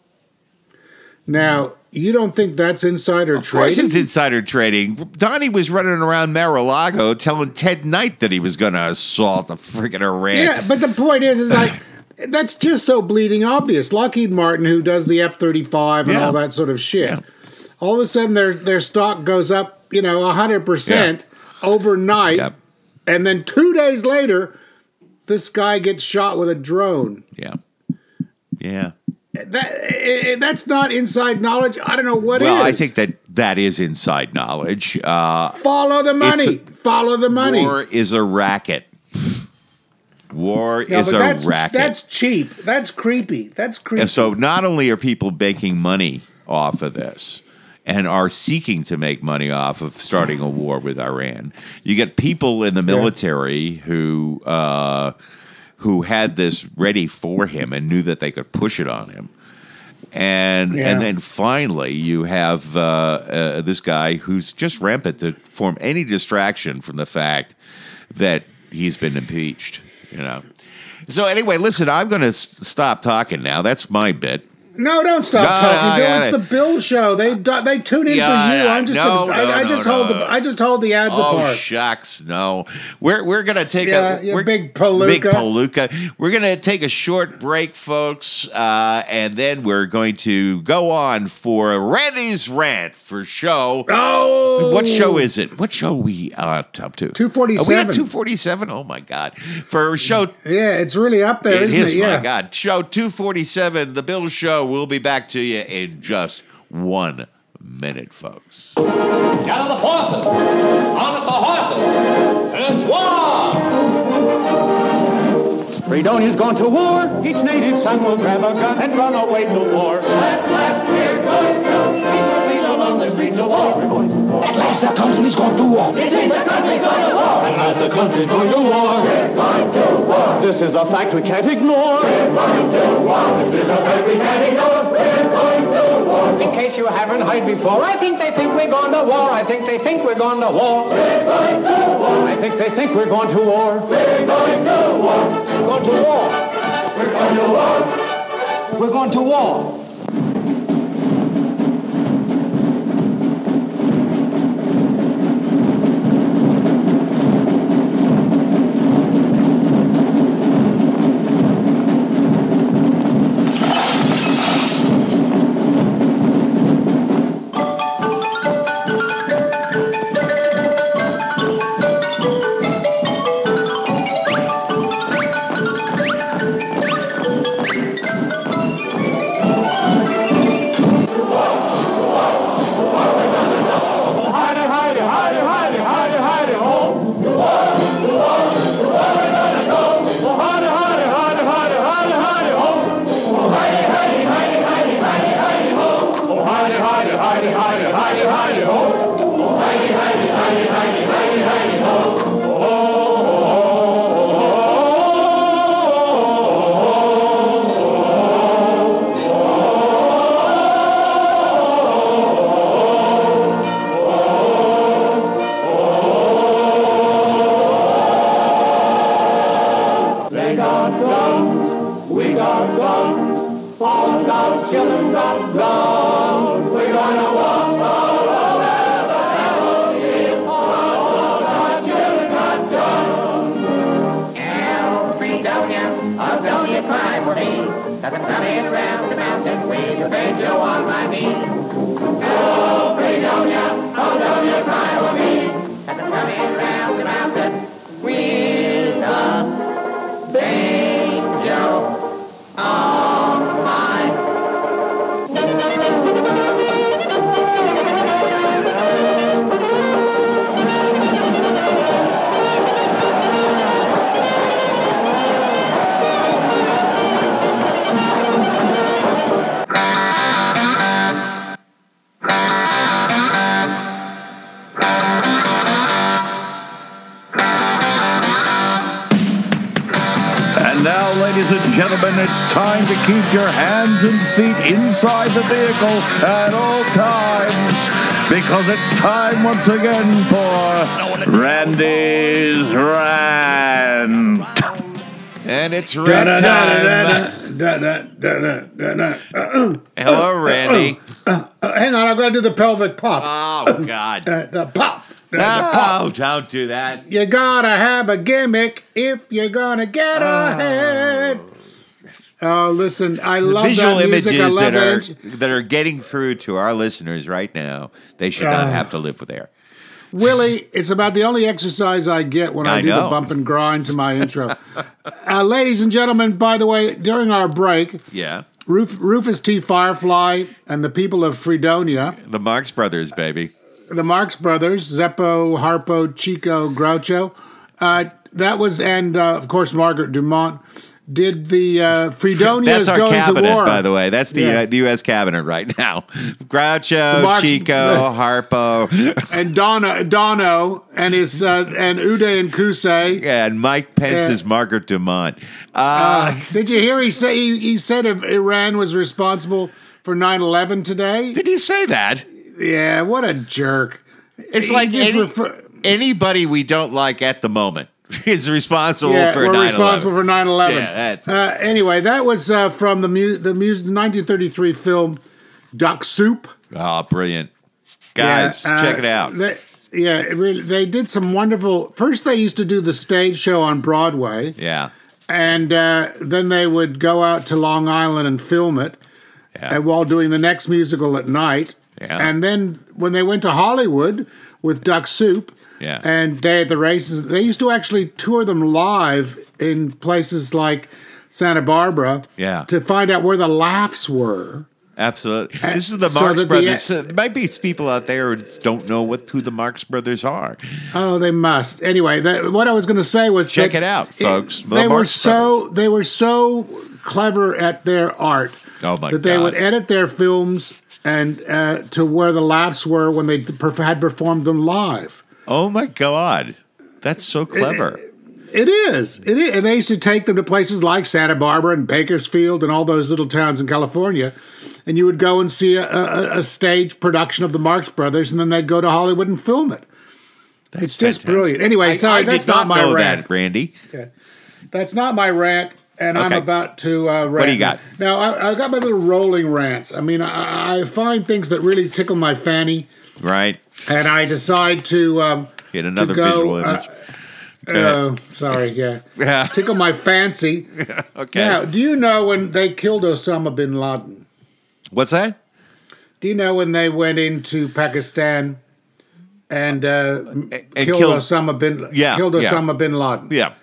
Now, you don't think that's insider of trading? Of course it's insider trading. Donnie was running around Mar-a-Lago telling Ted Knight that he was going to assault the freaking Iran. Yeah, but the point is, is like, that's just so bleeding obvious. Lockheed Martin, who does the F thirty-five and yeah. all that sort of shit, yeah. all of a sudden their their stock goes up, you know, one hundred percent yeah. overnight, yep. and then two days later, this guy gets shot with a drone. Yeah. Yeah. That that's not inside knowledge. I don't know what well, is. Well, I think that that is inside knowledge. Uh, Follow the money. A, Follow the money. War is a racket. War no, is a that's, racket. That's cheap. That's creepy. That's creepy. And so not only are people making money off of this and are seeking to make money off of starting a war with Iran, you get people in the military yeah. who uh, who had this ready for him and knew that they could push it on him. And yeah. and then finally you have uh, uh, this guy who's just rampant to form any distraction from the fact that he's been impeached. You know. So anyway, listen, I'm going to s- stop talking now. That's my bit. No, don't stop No, talking, no, Bill. yeah, it's the Bill Show. They they tune in Yeah, for you. I'm just no, gonna, no, I, I no, just no. hold the I just hold the ads Oh apart. shucks, no. We're we're gonna take Yeah, a you we're, big palooka. big palooka. We're gonna take a short break, folks, uh, and then we're going to go on for Randy's rant for show. Oh, what show is it? What show are we uh, up to? two forty-seven. Are we at two forty-seven? Oh my god! For show. Yeah, it's really up there, It isn't is, it? Yeah. my God. Show two forty-seven, The Bill Show. We'll be back to you in just one minute, folks. Gather the forces, harness the horses, it's war! Fredonia's gone to war. Each native son will grab a gun and run away to war. At last we're going to keep the freedom on the streets of war. We're going to war. At last the country's gone to war. It seems the country's going to war. At last the country's going to war. We're going to war. This is a fact we can't ignore. We're going to war. This is a fact we can't ignore. We're going to war. In case you haven't heard before, I think they think we're going to war. I think they think we're going to war. We're going to war. I think they think we're going to war. We're going to war. We're going to war. We're going to war. We're going to war. Gentlemen, it's time to keep your hands and feet inside the vehicle at all times, because it's time once again for Randy's Rant. And it's rant time. Hello, Randy. Uh, uh, hang on, I've got to do the pelvic pop. Oh, God. Uh, the pop. The, No, the pop. don't do that. You gotta have a gimmick if you're gonna get ahead. Oh, listen, I love Visual that music. images I love that are that. that are getting through to our listeners right now. They should not Uh, have to live with there. Willie, it's about the only exercise I get when I, I do know. the bump and grind to my intro. uh, ladies and gentlemen, by the way, during our break, Yeah. Ruf, Rufus T. Firefly and the people of Fredonia, The Marx Brothers, baby. the Marx Brothers, Zeppo, Harpo, Chico, Groucho, uh, that was, and uh, of course Margaret Dumont, did the uh, Fredonia That's is our going cabinet, to war. by the way. That's the Yeah. uh, the U S cabinet right now. Groucho, The Marx- Chico, Harpo, and Dono, Dono and his uh, and Uday and Kusei. yeah, and Mike Pence Yeah. is Margaret Dumont. Uh, Uh, did you hear he say he, he said if Iran was responsible for nine eleven today? did he say that? Yeah, what a jerk. It's He like just any, refer- anybody we don't like at the moment. is responsible yeah, for we're nine eleven. responsible for nine eleven. Yeah, that's uh, anyway, that was uh, from the mu- the mu- nineteen thirty-three film Duck Soup. Oh, brilliant. Guys, Yeah, uh, check it out. They, yeah, it really, they did some wonderful. First, they used to do the stage show on Broadway. Yeah. And uh, then they would go out to Long Island and film it Yeah. uh, while doing the next musical at night. Yeah. And then when they went to Hollywood with Duck Soup Yeah. and Day at the Races, they used to actually tour them live in places like Santa Barbara Yeah. to find out where the laughs were. Absolutely. And This is the so Marx that the- Brothers. Uh, there might be people out there who don't know what who the Marx Brothers are. Oh, they must. Anyway, that, what I was going to say was Check that it out, folks. The they were Marx so they were so clever at their art Oh, my that they God. would edit their films and uh, to where the laughs were when they perf- had performed them live. Oh, my God. That's so clever. It is. It is. And they used to take them to places like Santa Barbara and Bakersfield and all those little towns in California. And you would go and see a, a, a stage production of the Marx Brothers, and then they'd go to Hollywood and film it. That's it's just fantastic. brilliant. Anyway, I, sorry, I that's did not, not my know rant. that, Randy. Yeah. That's not my rant, and Okay. I'm about to uh, rant. What do you got? Now, I, I've got my little rolling rants. I mean, I, I find things that really tickle my fanny, Right. and I decide to um, Get another to go, visual uh, image. Uh, sorry, yeah. Yeah. Tickle my fancy. Okay. Now, do you know when they killed Osama bin Laden? What's that? Do you know when they went into Pakistan and, uh, and killed, killed- Osama bin Yeah, killed yeah. Osama bin Laden? Yeah.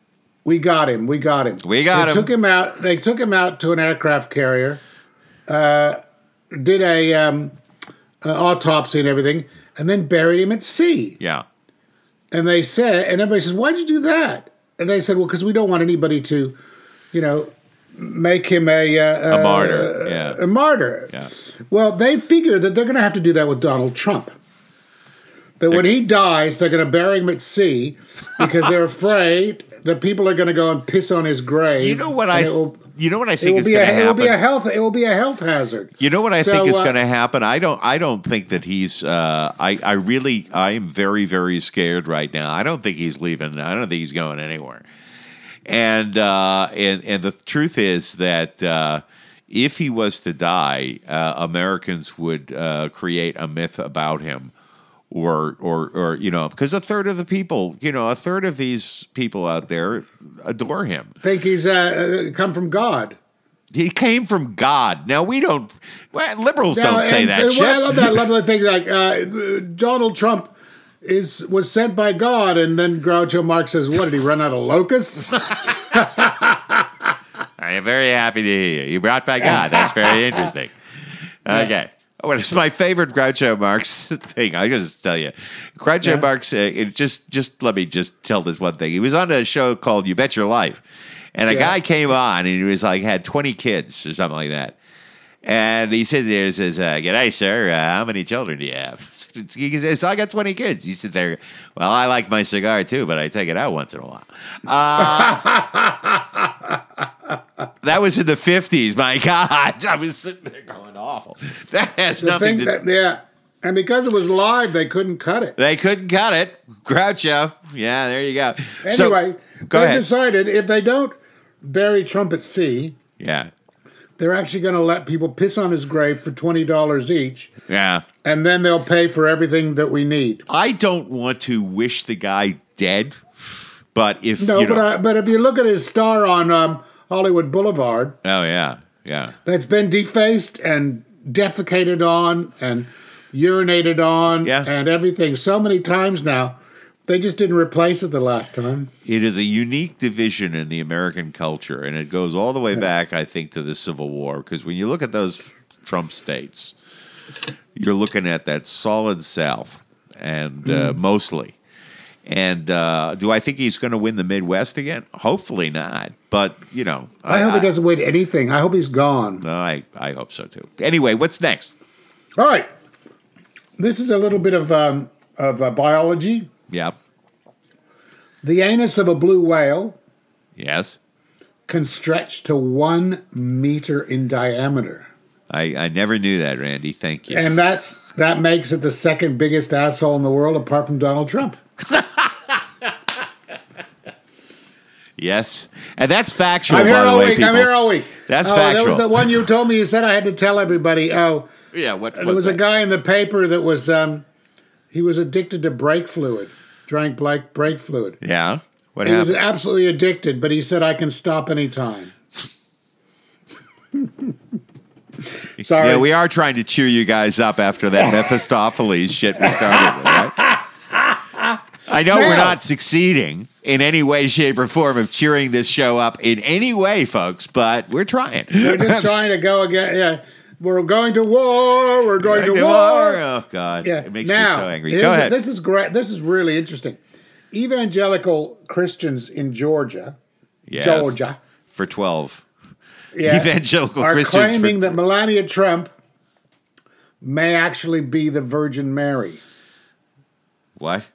We got him. We got him. We got they him. Took him out. They took him out to an aircraft carrier. Uh, did a um, uh, autopsy and everything, and then buried him at sea. Yeah. And they said, and everybody says, "Why'd you do that?" And they said, "Well, because we don't want anybody to, you know, make him a uh, A martyr. Yeah. a martyr." Yeah. Well, they figure that they're going to have to do that with Donald Trump. That when he dies, they're going to bury him at sea because they're afraid that people are going to go and piss on his grave. You know what and I? it will- You know what I it think will is be going to a, it will happen. be a health. It will be a health hazard. You know what I So, think is uh, going to happen? I don't. I don't think that he's. Uh, I. I really. I am very, very scared right now. I don't think he's leaving. I don't think he's going anywhere. And uh, and and the truth is that uh, if he was to die, uh, Americans would uh, create a myth about him. Or, or, or, you know, because a third of the people, you know, a third of these people out there adore him. Think he's uh, come from God. He came from God. Now we don't. Well, liberals Now, don't say and that so- shit. well, I love that. I love that thing. Like uh, Donald Trump is was sent by God, and then Groucho Marx says, "What did he run out of locusts?" I am very happy to hear you. You brought by God. That's very interesting. Okay. What is my favorite Groucho Marx thing? I gotta just tell you, Groucho Yeah. Marx. Uh, it just, just let me just tell this one thing. He was on a show called "You Bet Your Life," and a Yeah. guy came on, and he was like had twenty kids or something like that. And he sits there and says, uh, "G'day, sir. Uh, how many children do you have?" He says, "I got twenty kids." You sit there. Well, I like my cigar too, but I take it out once in a while. Uh, that was in the fifties. My God, I was sitting there going, awful. That has The nothing thing to. that, yeah, and because it was live, they couldn't cut it. They couldn't cut it. Groucho. Yeah, there you go. So, Anyway, go they ahead. decided if they don't bury Trump at sea, Yeah, they're actually going to let people piss on his grave for twenty dollars each, yeah. and then they'll pay for everything that we need. I don't want to wish the guy dead, but if No, you know, but uh, but if you look at his star on um, Hollywood Boulevard, oh yeah, yeah. that's been defaced and defecated on and urinated on Yeah. and everything so many times now. They just didn't replace it the last time. It is a unique division in the American culture, and it goes all the way back, I think, to the Civil War. Because when you look at those Trump states, you're looking at that solid South, and uh, mostly. And uh, do I think he's going to win the Midwest again? Hopefully not. But you know, I, hope he doesn't win anything. I hope he's gone. No, I I hope so too. Anyway, what's next? All right. This is a little bit of um, of uh, biology. Yeah. The anus of a blue whale Yes. can stretch to one meter in diameter. I, I never knew that, Randy. Thank you. And that's that makes it the second biggest asshole in the world apart from Donald Trump. Yes, and that's factual. I'm here by the all way, week. people. I'm here all week. That's oh, factual. There was that one you told me. You said I had to tell everybody. Oh, yeah. What? There was that? a guy in the paper that was um, he was addicted to brake fluid. Drank brake brake fluid. Yeah. What he happened? was absolutely addicted, but he said I can stop anytime. Sorry. Yeah, we are trying to cheer you guys up after that Mephistopheles shit we started with, right? I know Now, we're not succeeding in any way, shape, or form of cheering this show up in any way, folks, but we're trying. We're just trying to go again. Yeah, we're going to war. We're going to Like war. war. Oh God, Yeah. it makes now, me so angry. here's Go a- ahead. This is great. This is really interesting. Evangelical Christians in Georgia, Yes. Georgia, For twelve. yeah, Evangelical are Christians claiming for- that Melania Trump may actually be the Virgin Mary. What?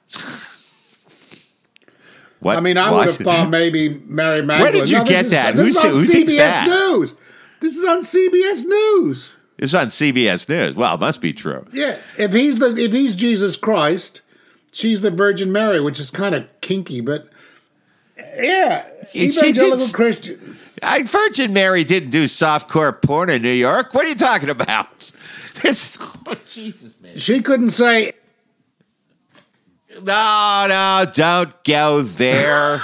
What? I mean, I What? would have thought maybe Mary Magdalene. Where did you No, this get is- that? This Who's is the- on who C thinks B S that? News. This is on C B S News. It's on C B S News. Well, it must be true. Yeah, if he's the if he's Jesus Christ, she's the Virgin Mary, which is kind of kinky, but yeah, She evangelical did- Christian. I, Virgin Mary didn't do softcore porn in New York. What are you talking about? This, oh, Jesus, man. She couldn't say. No, no, don't go there.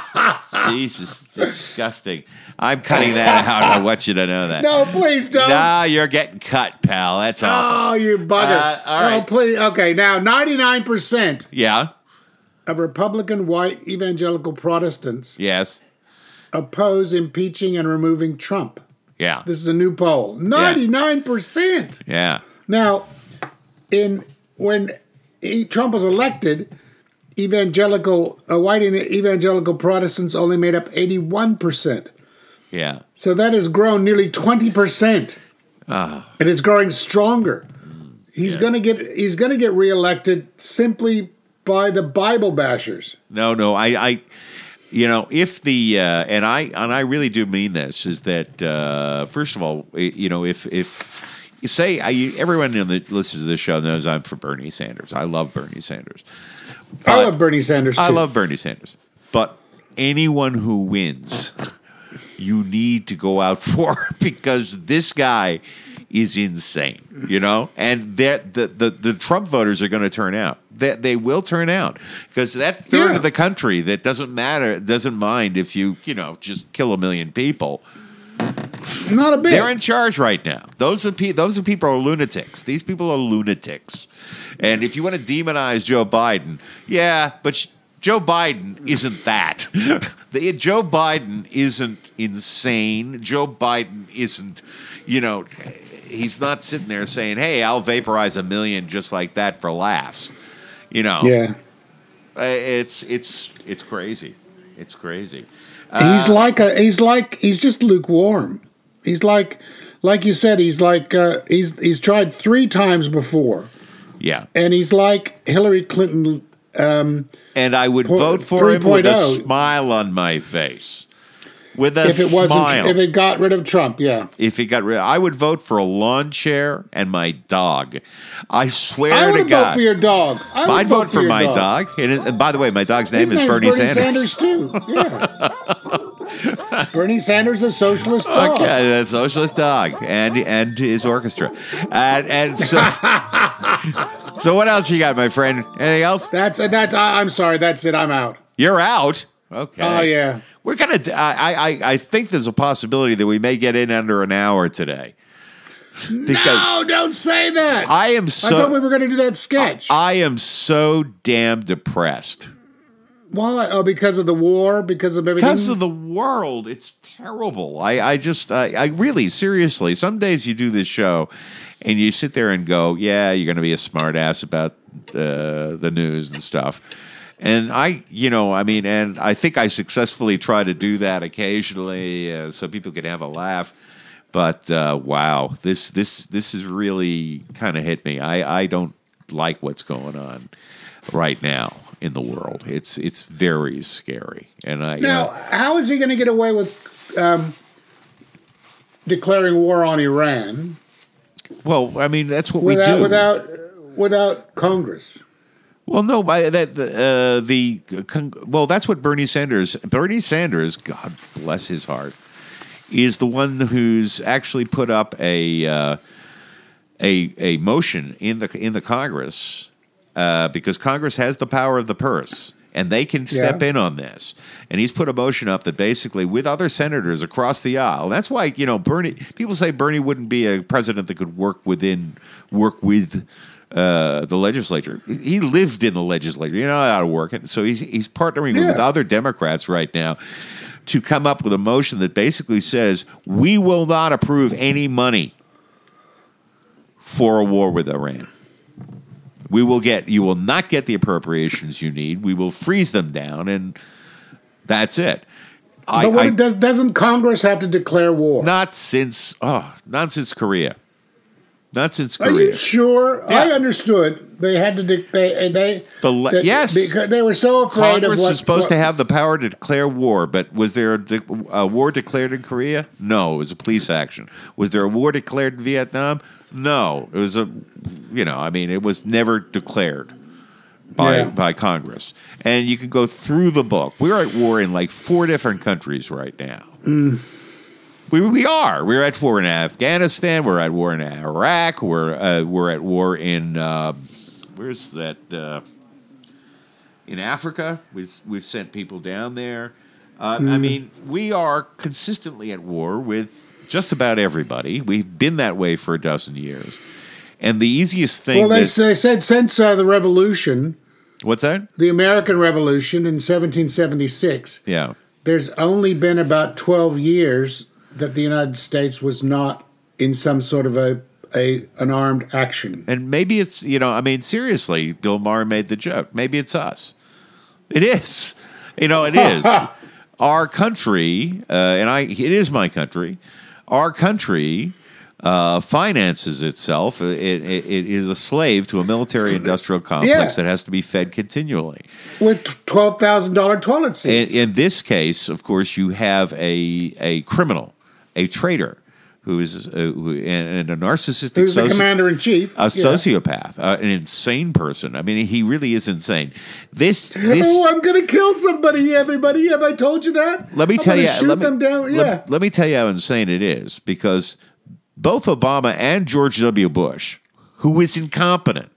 Jesus, disgusting. I'm cutting that out. I want you to know that. No, please don't. No, you're getting cut, pal. That's awful. Oh, you bugger! Uh, all right. Oh, please. Okay, now ninety-nine percent Yeah. of Republican white evangelical Protestants Yes. oppose impeaching and removing Trump. Yeah. This is a new poll. ninety-nine percent. Yeah. Now, in when he, Trump was elected, evangelical uh, white evangelical Protestants only made up eighty-one percent. Yeah. So that has grown nearly twenty percent, Oh, and it's growing stronger. He's Yeah. going to get he's going to get reelected simply by the Bible bashers. no, no. I, I, you know, if the uh, and I and I really do mean this is that uh, first of all, you know, if if you say I, everyone in the listens to this show knows I'm for Bernie Sanders. I love Bernie Sanders. I But- love Bernie Sanders too. I love Bernie Sanders, but anyone who wins, you need to go out for because this guy is insane, you know. And that the, the the Trump voters are going to turn out. That they, they will turn out because that third Yeah. of the country that doesn't matter doesn't mind if you you know just kill a million people. Not a bit. They're in charge right now. Those are pe- those are people are lunatics. These people are lunatics. And if you want to demonize Joe Biden, yeah, but sh- Joe Biden isn't that. the, Joe Biden isn't insane. Joe Biden isn't, you know, he's not sitting there saying, "Hey, I'll vaporize a million just like that for laughs." You know, Yeah. Uh, it's it's it's crazy. It's crazy. He's like a he's like he's just lukewarm. He's like like you said, he's like uh, he's he's tried three times before. Yeah. And he's like Hillary Clinton. Um, and I would po- vote for him with a three point oh. smile on my face. With a if it wasn't smile. if it got rid of Trump, yeah. If it got rid, I would vote for a lawn chair and my dog. I swear I to would vote God. for your dog. I would I'd vote for your my dog. And, it- and by the way, my dog's name His is name's Bernie, Bernie Sanders. Sanders too. Yeah. Bernie Sanders, the socialist dog. Okay, that's socialist dog and and his orchestra, and and so. So what else you got, my friend? Anything else? That's that's. I, I'm sorry. That's it. I'm out. You're out. Okay. Oh yeah. We're gonna. I I I think there's a possibility that we may get in under an hour today. Because No, don't say that. I am I so. thought we were going to do that sketch. I am so damn depressed. Why? Oh, because of the war? Because of everything? Because of the world, it's terrible. I, I just, I, I really, seriously, some days you do this show and you sit there and go, yeah, you're going to be a smart ass about uh, the news and stuff. And I, you know, I mean, and I think I successfully try to do that occasionally uh, so people can have a laugh. But uh, wow, this, this, this has really kind of hit me. I, I don't like what's going on right now in the world. It's it's very scary. And I Now, uh, how is he going to get away with um, declaring war on Iran well, I mean that's what without we do. without without Congress? Well, no, by that uh, the well, that's what Bernie Sanders. Bernie Sanders, God bless his heart, is the one who's actually put up a uh, a a motion in the in the Congress uh, because Congress has the power of the purse. And they can step yeah. in on this. And he's put a motion up that basically, with other senators across the aisle, that's why, you know, Bernie, people say Bernie wouldn't be a president that could work within, work with uh, the legislature. He lived in the legislature. You know how to work it. So he's, he's partnering yeah. with other Democrats right now to come up with a motion that basically says, we will not approve any money for a war with Iran. We will get. You will not get the appropriations you need. We will freeze them down, and that's it. I, but what I, does, doesn't Congress have to declare war? Not since. Oh, not since Korea. Not since Korea. Are you sure? Yeah. I understood they had to. De- they they the le- that, yes because they were so afraid Congress of what, is supposed what, to have the power to declare war. But was there a, de- a war declared in Korea? No, it was a police action. Was there a war declared in Vietnam? No, it was a, you know, I mean, it was never declared by yeah. by Congress. And you can go through the book. We're at war in like four different countries right now. Mm. We we are. We're at war in Afghanistan. We're at war in Iraq. We're uh, we're at war in uh, where's that? Uh, in Africa. We've we've sent people down there. Uh, mm. I mean, we are consistently at war with just about everybody. We've been that way for a dozen years. And the easiest thing... Well, they, that, they said since uh, the Revolution... What's that? The American Revolution in seventeen seventy-six. Yeah. There's only been about twelve years that the United States was not in some sort of a, a an armed action. And maybe it's, you know, I mean, seriously, Bill Maher made the joke. Maybe it's us. It is. You know, it is. Our country, uh, and I, it is my country... Our country uh, finances itself. It, it, it is a slave to a military-industrial complex yeah. that has to be fed continually. With twelve thousand dollars toilet seats. In, in this case, of course, you have a a criminal, a traitor, who is uh, who, and, and a narcissistic... Who's the soci- commander-in-chief. A yeah. sociopath, uh, an insane person. I mean, he really is insane. This... this oh, I'm going to kill somebody, everybody. Have I told you that? Let me I'm tell you... shoot let, them me, down. Yeah. let, let me tell you how insane it is, because both Obama and George W. Bush, who was incompetent...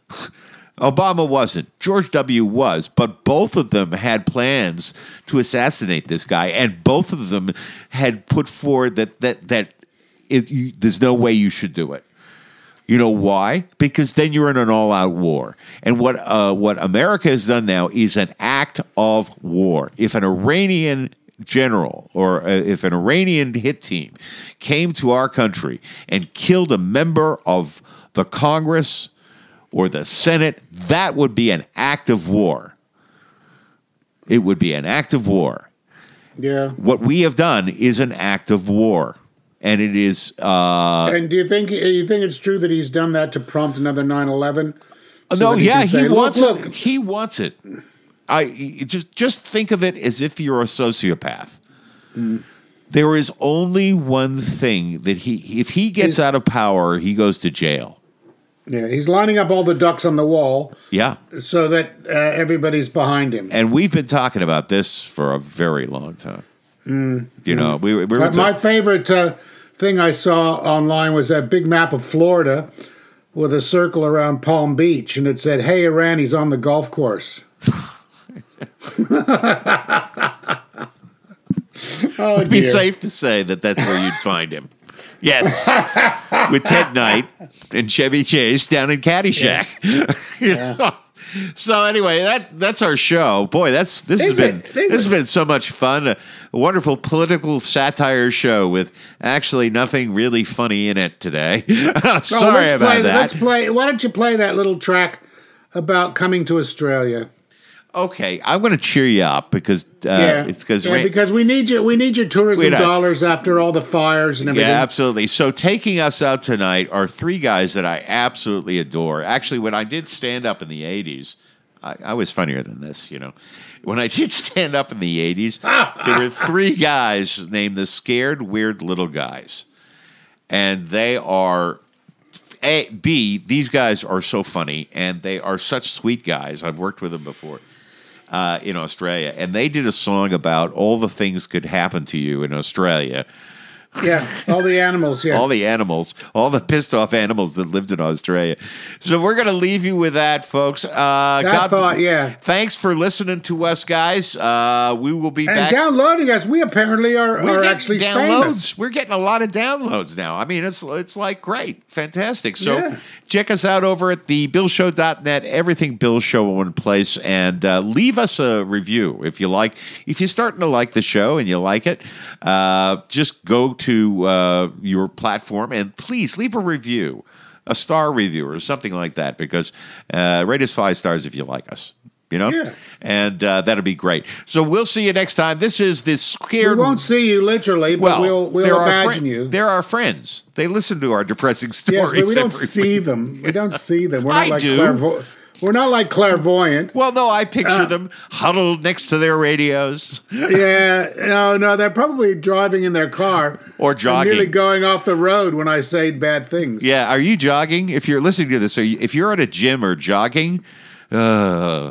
Obama wasn't. George W. was, but both of them had plans to assassinate this guy, and both of them had put forward that that that it, you, there's no way you should do it. You know why? Because then you're in an all-out war. And what uh, what America has done now is an act of war. If an Iranian general or uh, if an Iranian hit team came to our country and killed a member of the Congress or the Senate, that would be an act of war. It would be an act of war. Yeah. What we have done is an act of war. And it is. Uh, and do you think you think it's true that he's done that to prompt another nine eleven? So no, he yeah, he say, wants look, it. Look. He wants it. I just just think of it as if you're a sociopath. Mm. There is only one thing that he, if he gets he's, out of power, he goes to jail. Yeah, he's lining up all the ducks on the wall. Yeah, so that uh, everybody's behind him. And we've been talking about this for a very long time. Mm. You know, we, we were my, my favorite uh, thing I saw online was that big map of Florida with a circle around Palm Beach, and it said, "Hey, Iran, he's on the golf course." Oh, It'd be safe to say that that's where you'd find him. Yes, with Ted Knight and Chevy Chase down in Caddyshack. Yeah. you know? Yeah. So anyway, that that's our show. Boy, that's this has been this has been so much fun. A, a wonderful political satire show with actually nothing really funny in it today. Sorry oh, about play, that. Let's play. Why don't you play that little track about coming to Australia? Okay, I'm going to cheer you up because uh, yeah. it's because yeah, because we need you. We need your tourism dollars after all the fires and everything. Yeah, absolutely. So taking us out tonight are three guys that I absolutely adore. Actually, when I did stand up in the eighties, I, I was funnier than this. You know, when I did stand up in the eighties, there were three guys named the Scared Weird Little Guys, and they are A, B, these guys are so funny, and they are such sweet guys. I've worked with them before uh, in Australia, and they did a song about all the things could happen to you in Australia. Yeah, all the animals, yeah. all the animals, all the pissed off animals that lived in Australia. So we're going to leave you with that, folks. Uh, that God, thought, yeah. Thanks for listening to us, guys. Uh, we will be and back. downloading us. We apparently are, We're are getting actually downloads. famous. We're getting a lot of downloads now. I mean, it's it's like great, fantastic. So Yeah. check us out over at the bill show dot net. Everything Bill Show in one place, and uh, leave us a review if you like. If you're starting to like the show and you like it, uh, just go to uh, your platform and please leave a review, a star review or something like that, because uh, rate us five stars if you like us. You know, Yeah. and uh, that'll be great. So we'll see you next time. This is this We scared. won't see you literally, but Well, we'll, we'll they're our imagine fri- you. They're our friends. They listen to our depressing Yes, stories. but we don't every see week. them. We don't see them. We're not I like do. clairvo- We're not like clairvoyant. Well, no, I picture Uh, them huddled next to their radios. Yeah, no, no, they're probably driving in their car Or and jogging. nearly going off the road when I say bad things. Yeah, are you jogging? If you're listening to this, are you, if you're at a gym or jogging, uh,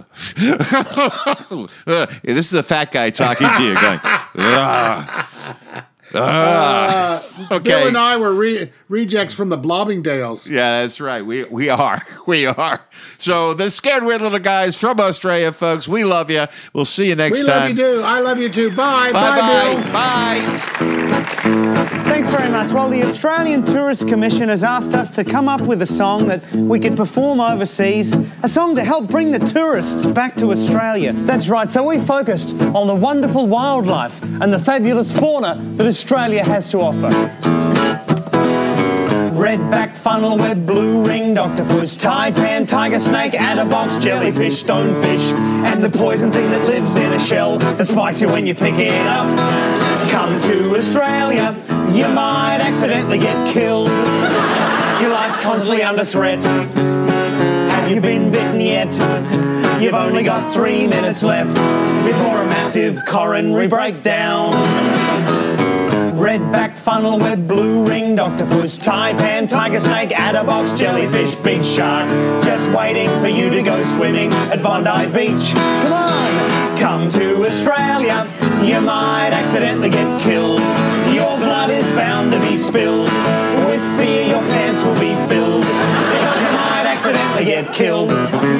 uh, this is a fat guy talking to you, going, "Ah, ah." Bill Okay. and I were re- rejects from the Blobbingdales. Yeah, that's right. We we are. We are. So the scared weird little guys from Australia, folks, we love you. We'll see you next We love time. you too. I love you too. Bye. Bye bye. Bill. Bye. Thanks very much. Well, the Australian Tourist Commission has asked us to come up with a song that we could perform overseas, a song to help bring the tourists back to Australia. That's right, so we focused on the wonderful wildlife and the fabulous fauna that Australia has to offer. Redback, funnel web, blue ringed octopus, taipan, tiger snake, adderbox, jellyfish, stonefish, and the poison thing that lives in a shell that spikes you when you pick it up. Come to Australia, you might accidentally get killed. Your life's constantly under threat. Have you been bitten yet? You've only got three minutes left before a massive coronary breakdown. Redback, funnel web, blue ringed octopus, taipan, tiger snake, adderbox, jellyfish, big shark, just waiting for you to go swimming at Bondi Beach. Come on, come to Australia, you might accidentally get killed. Your blood is bound to be spilled. With fear, your pants will be filled because you might accidentally get killed.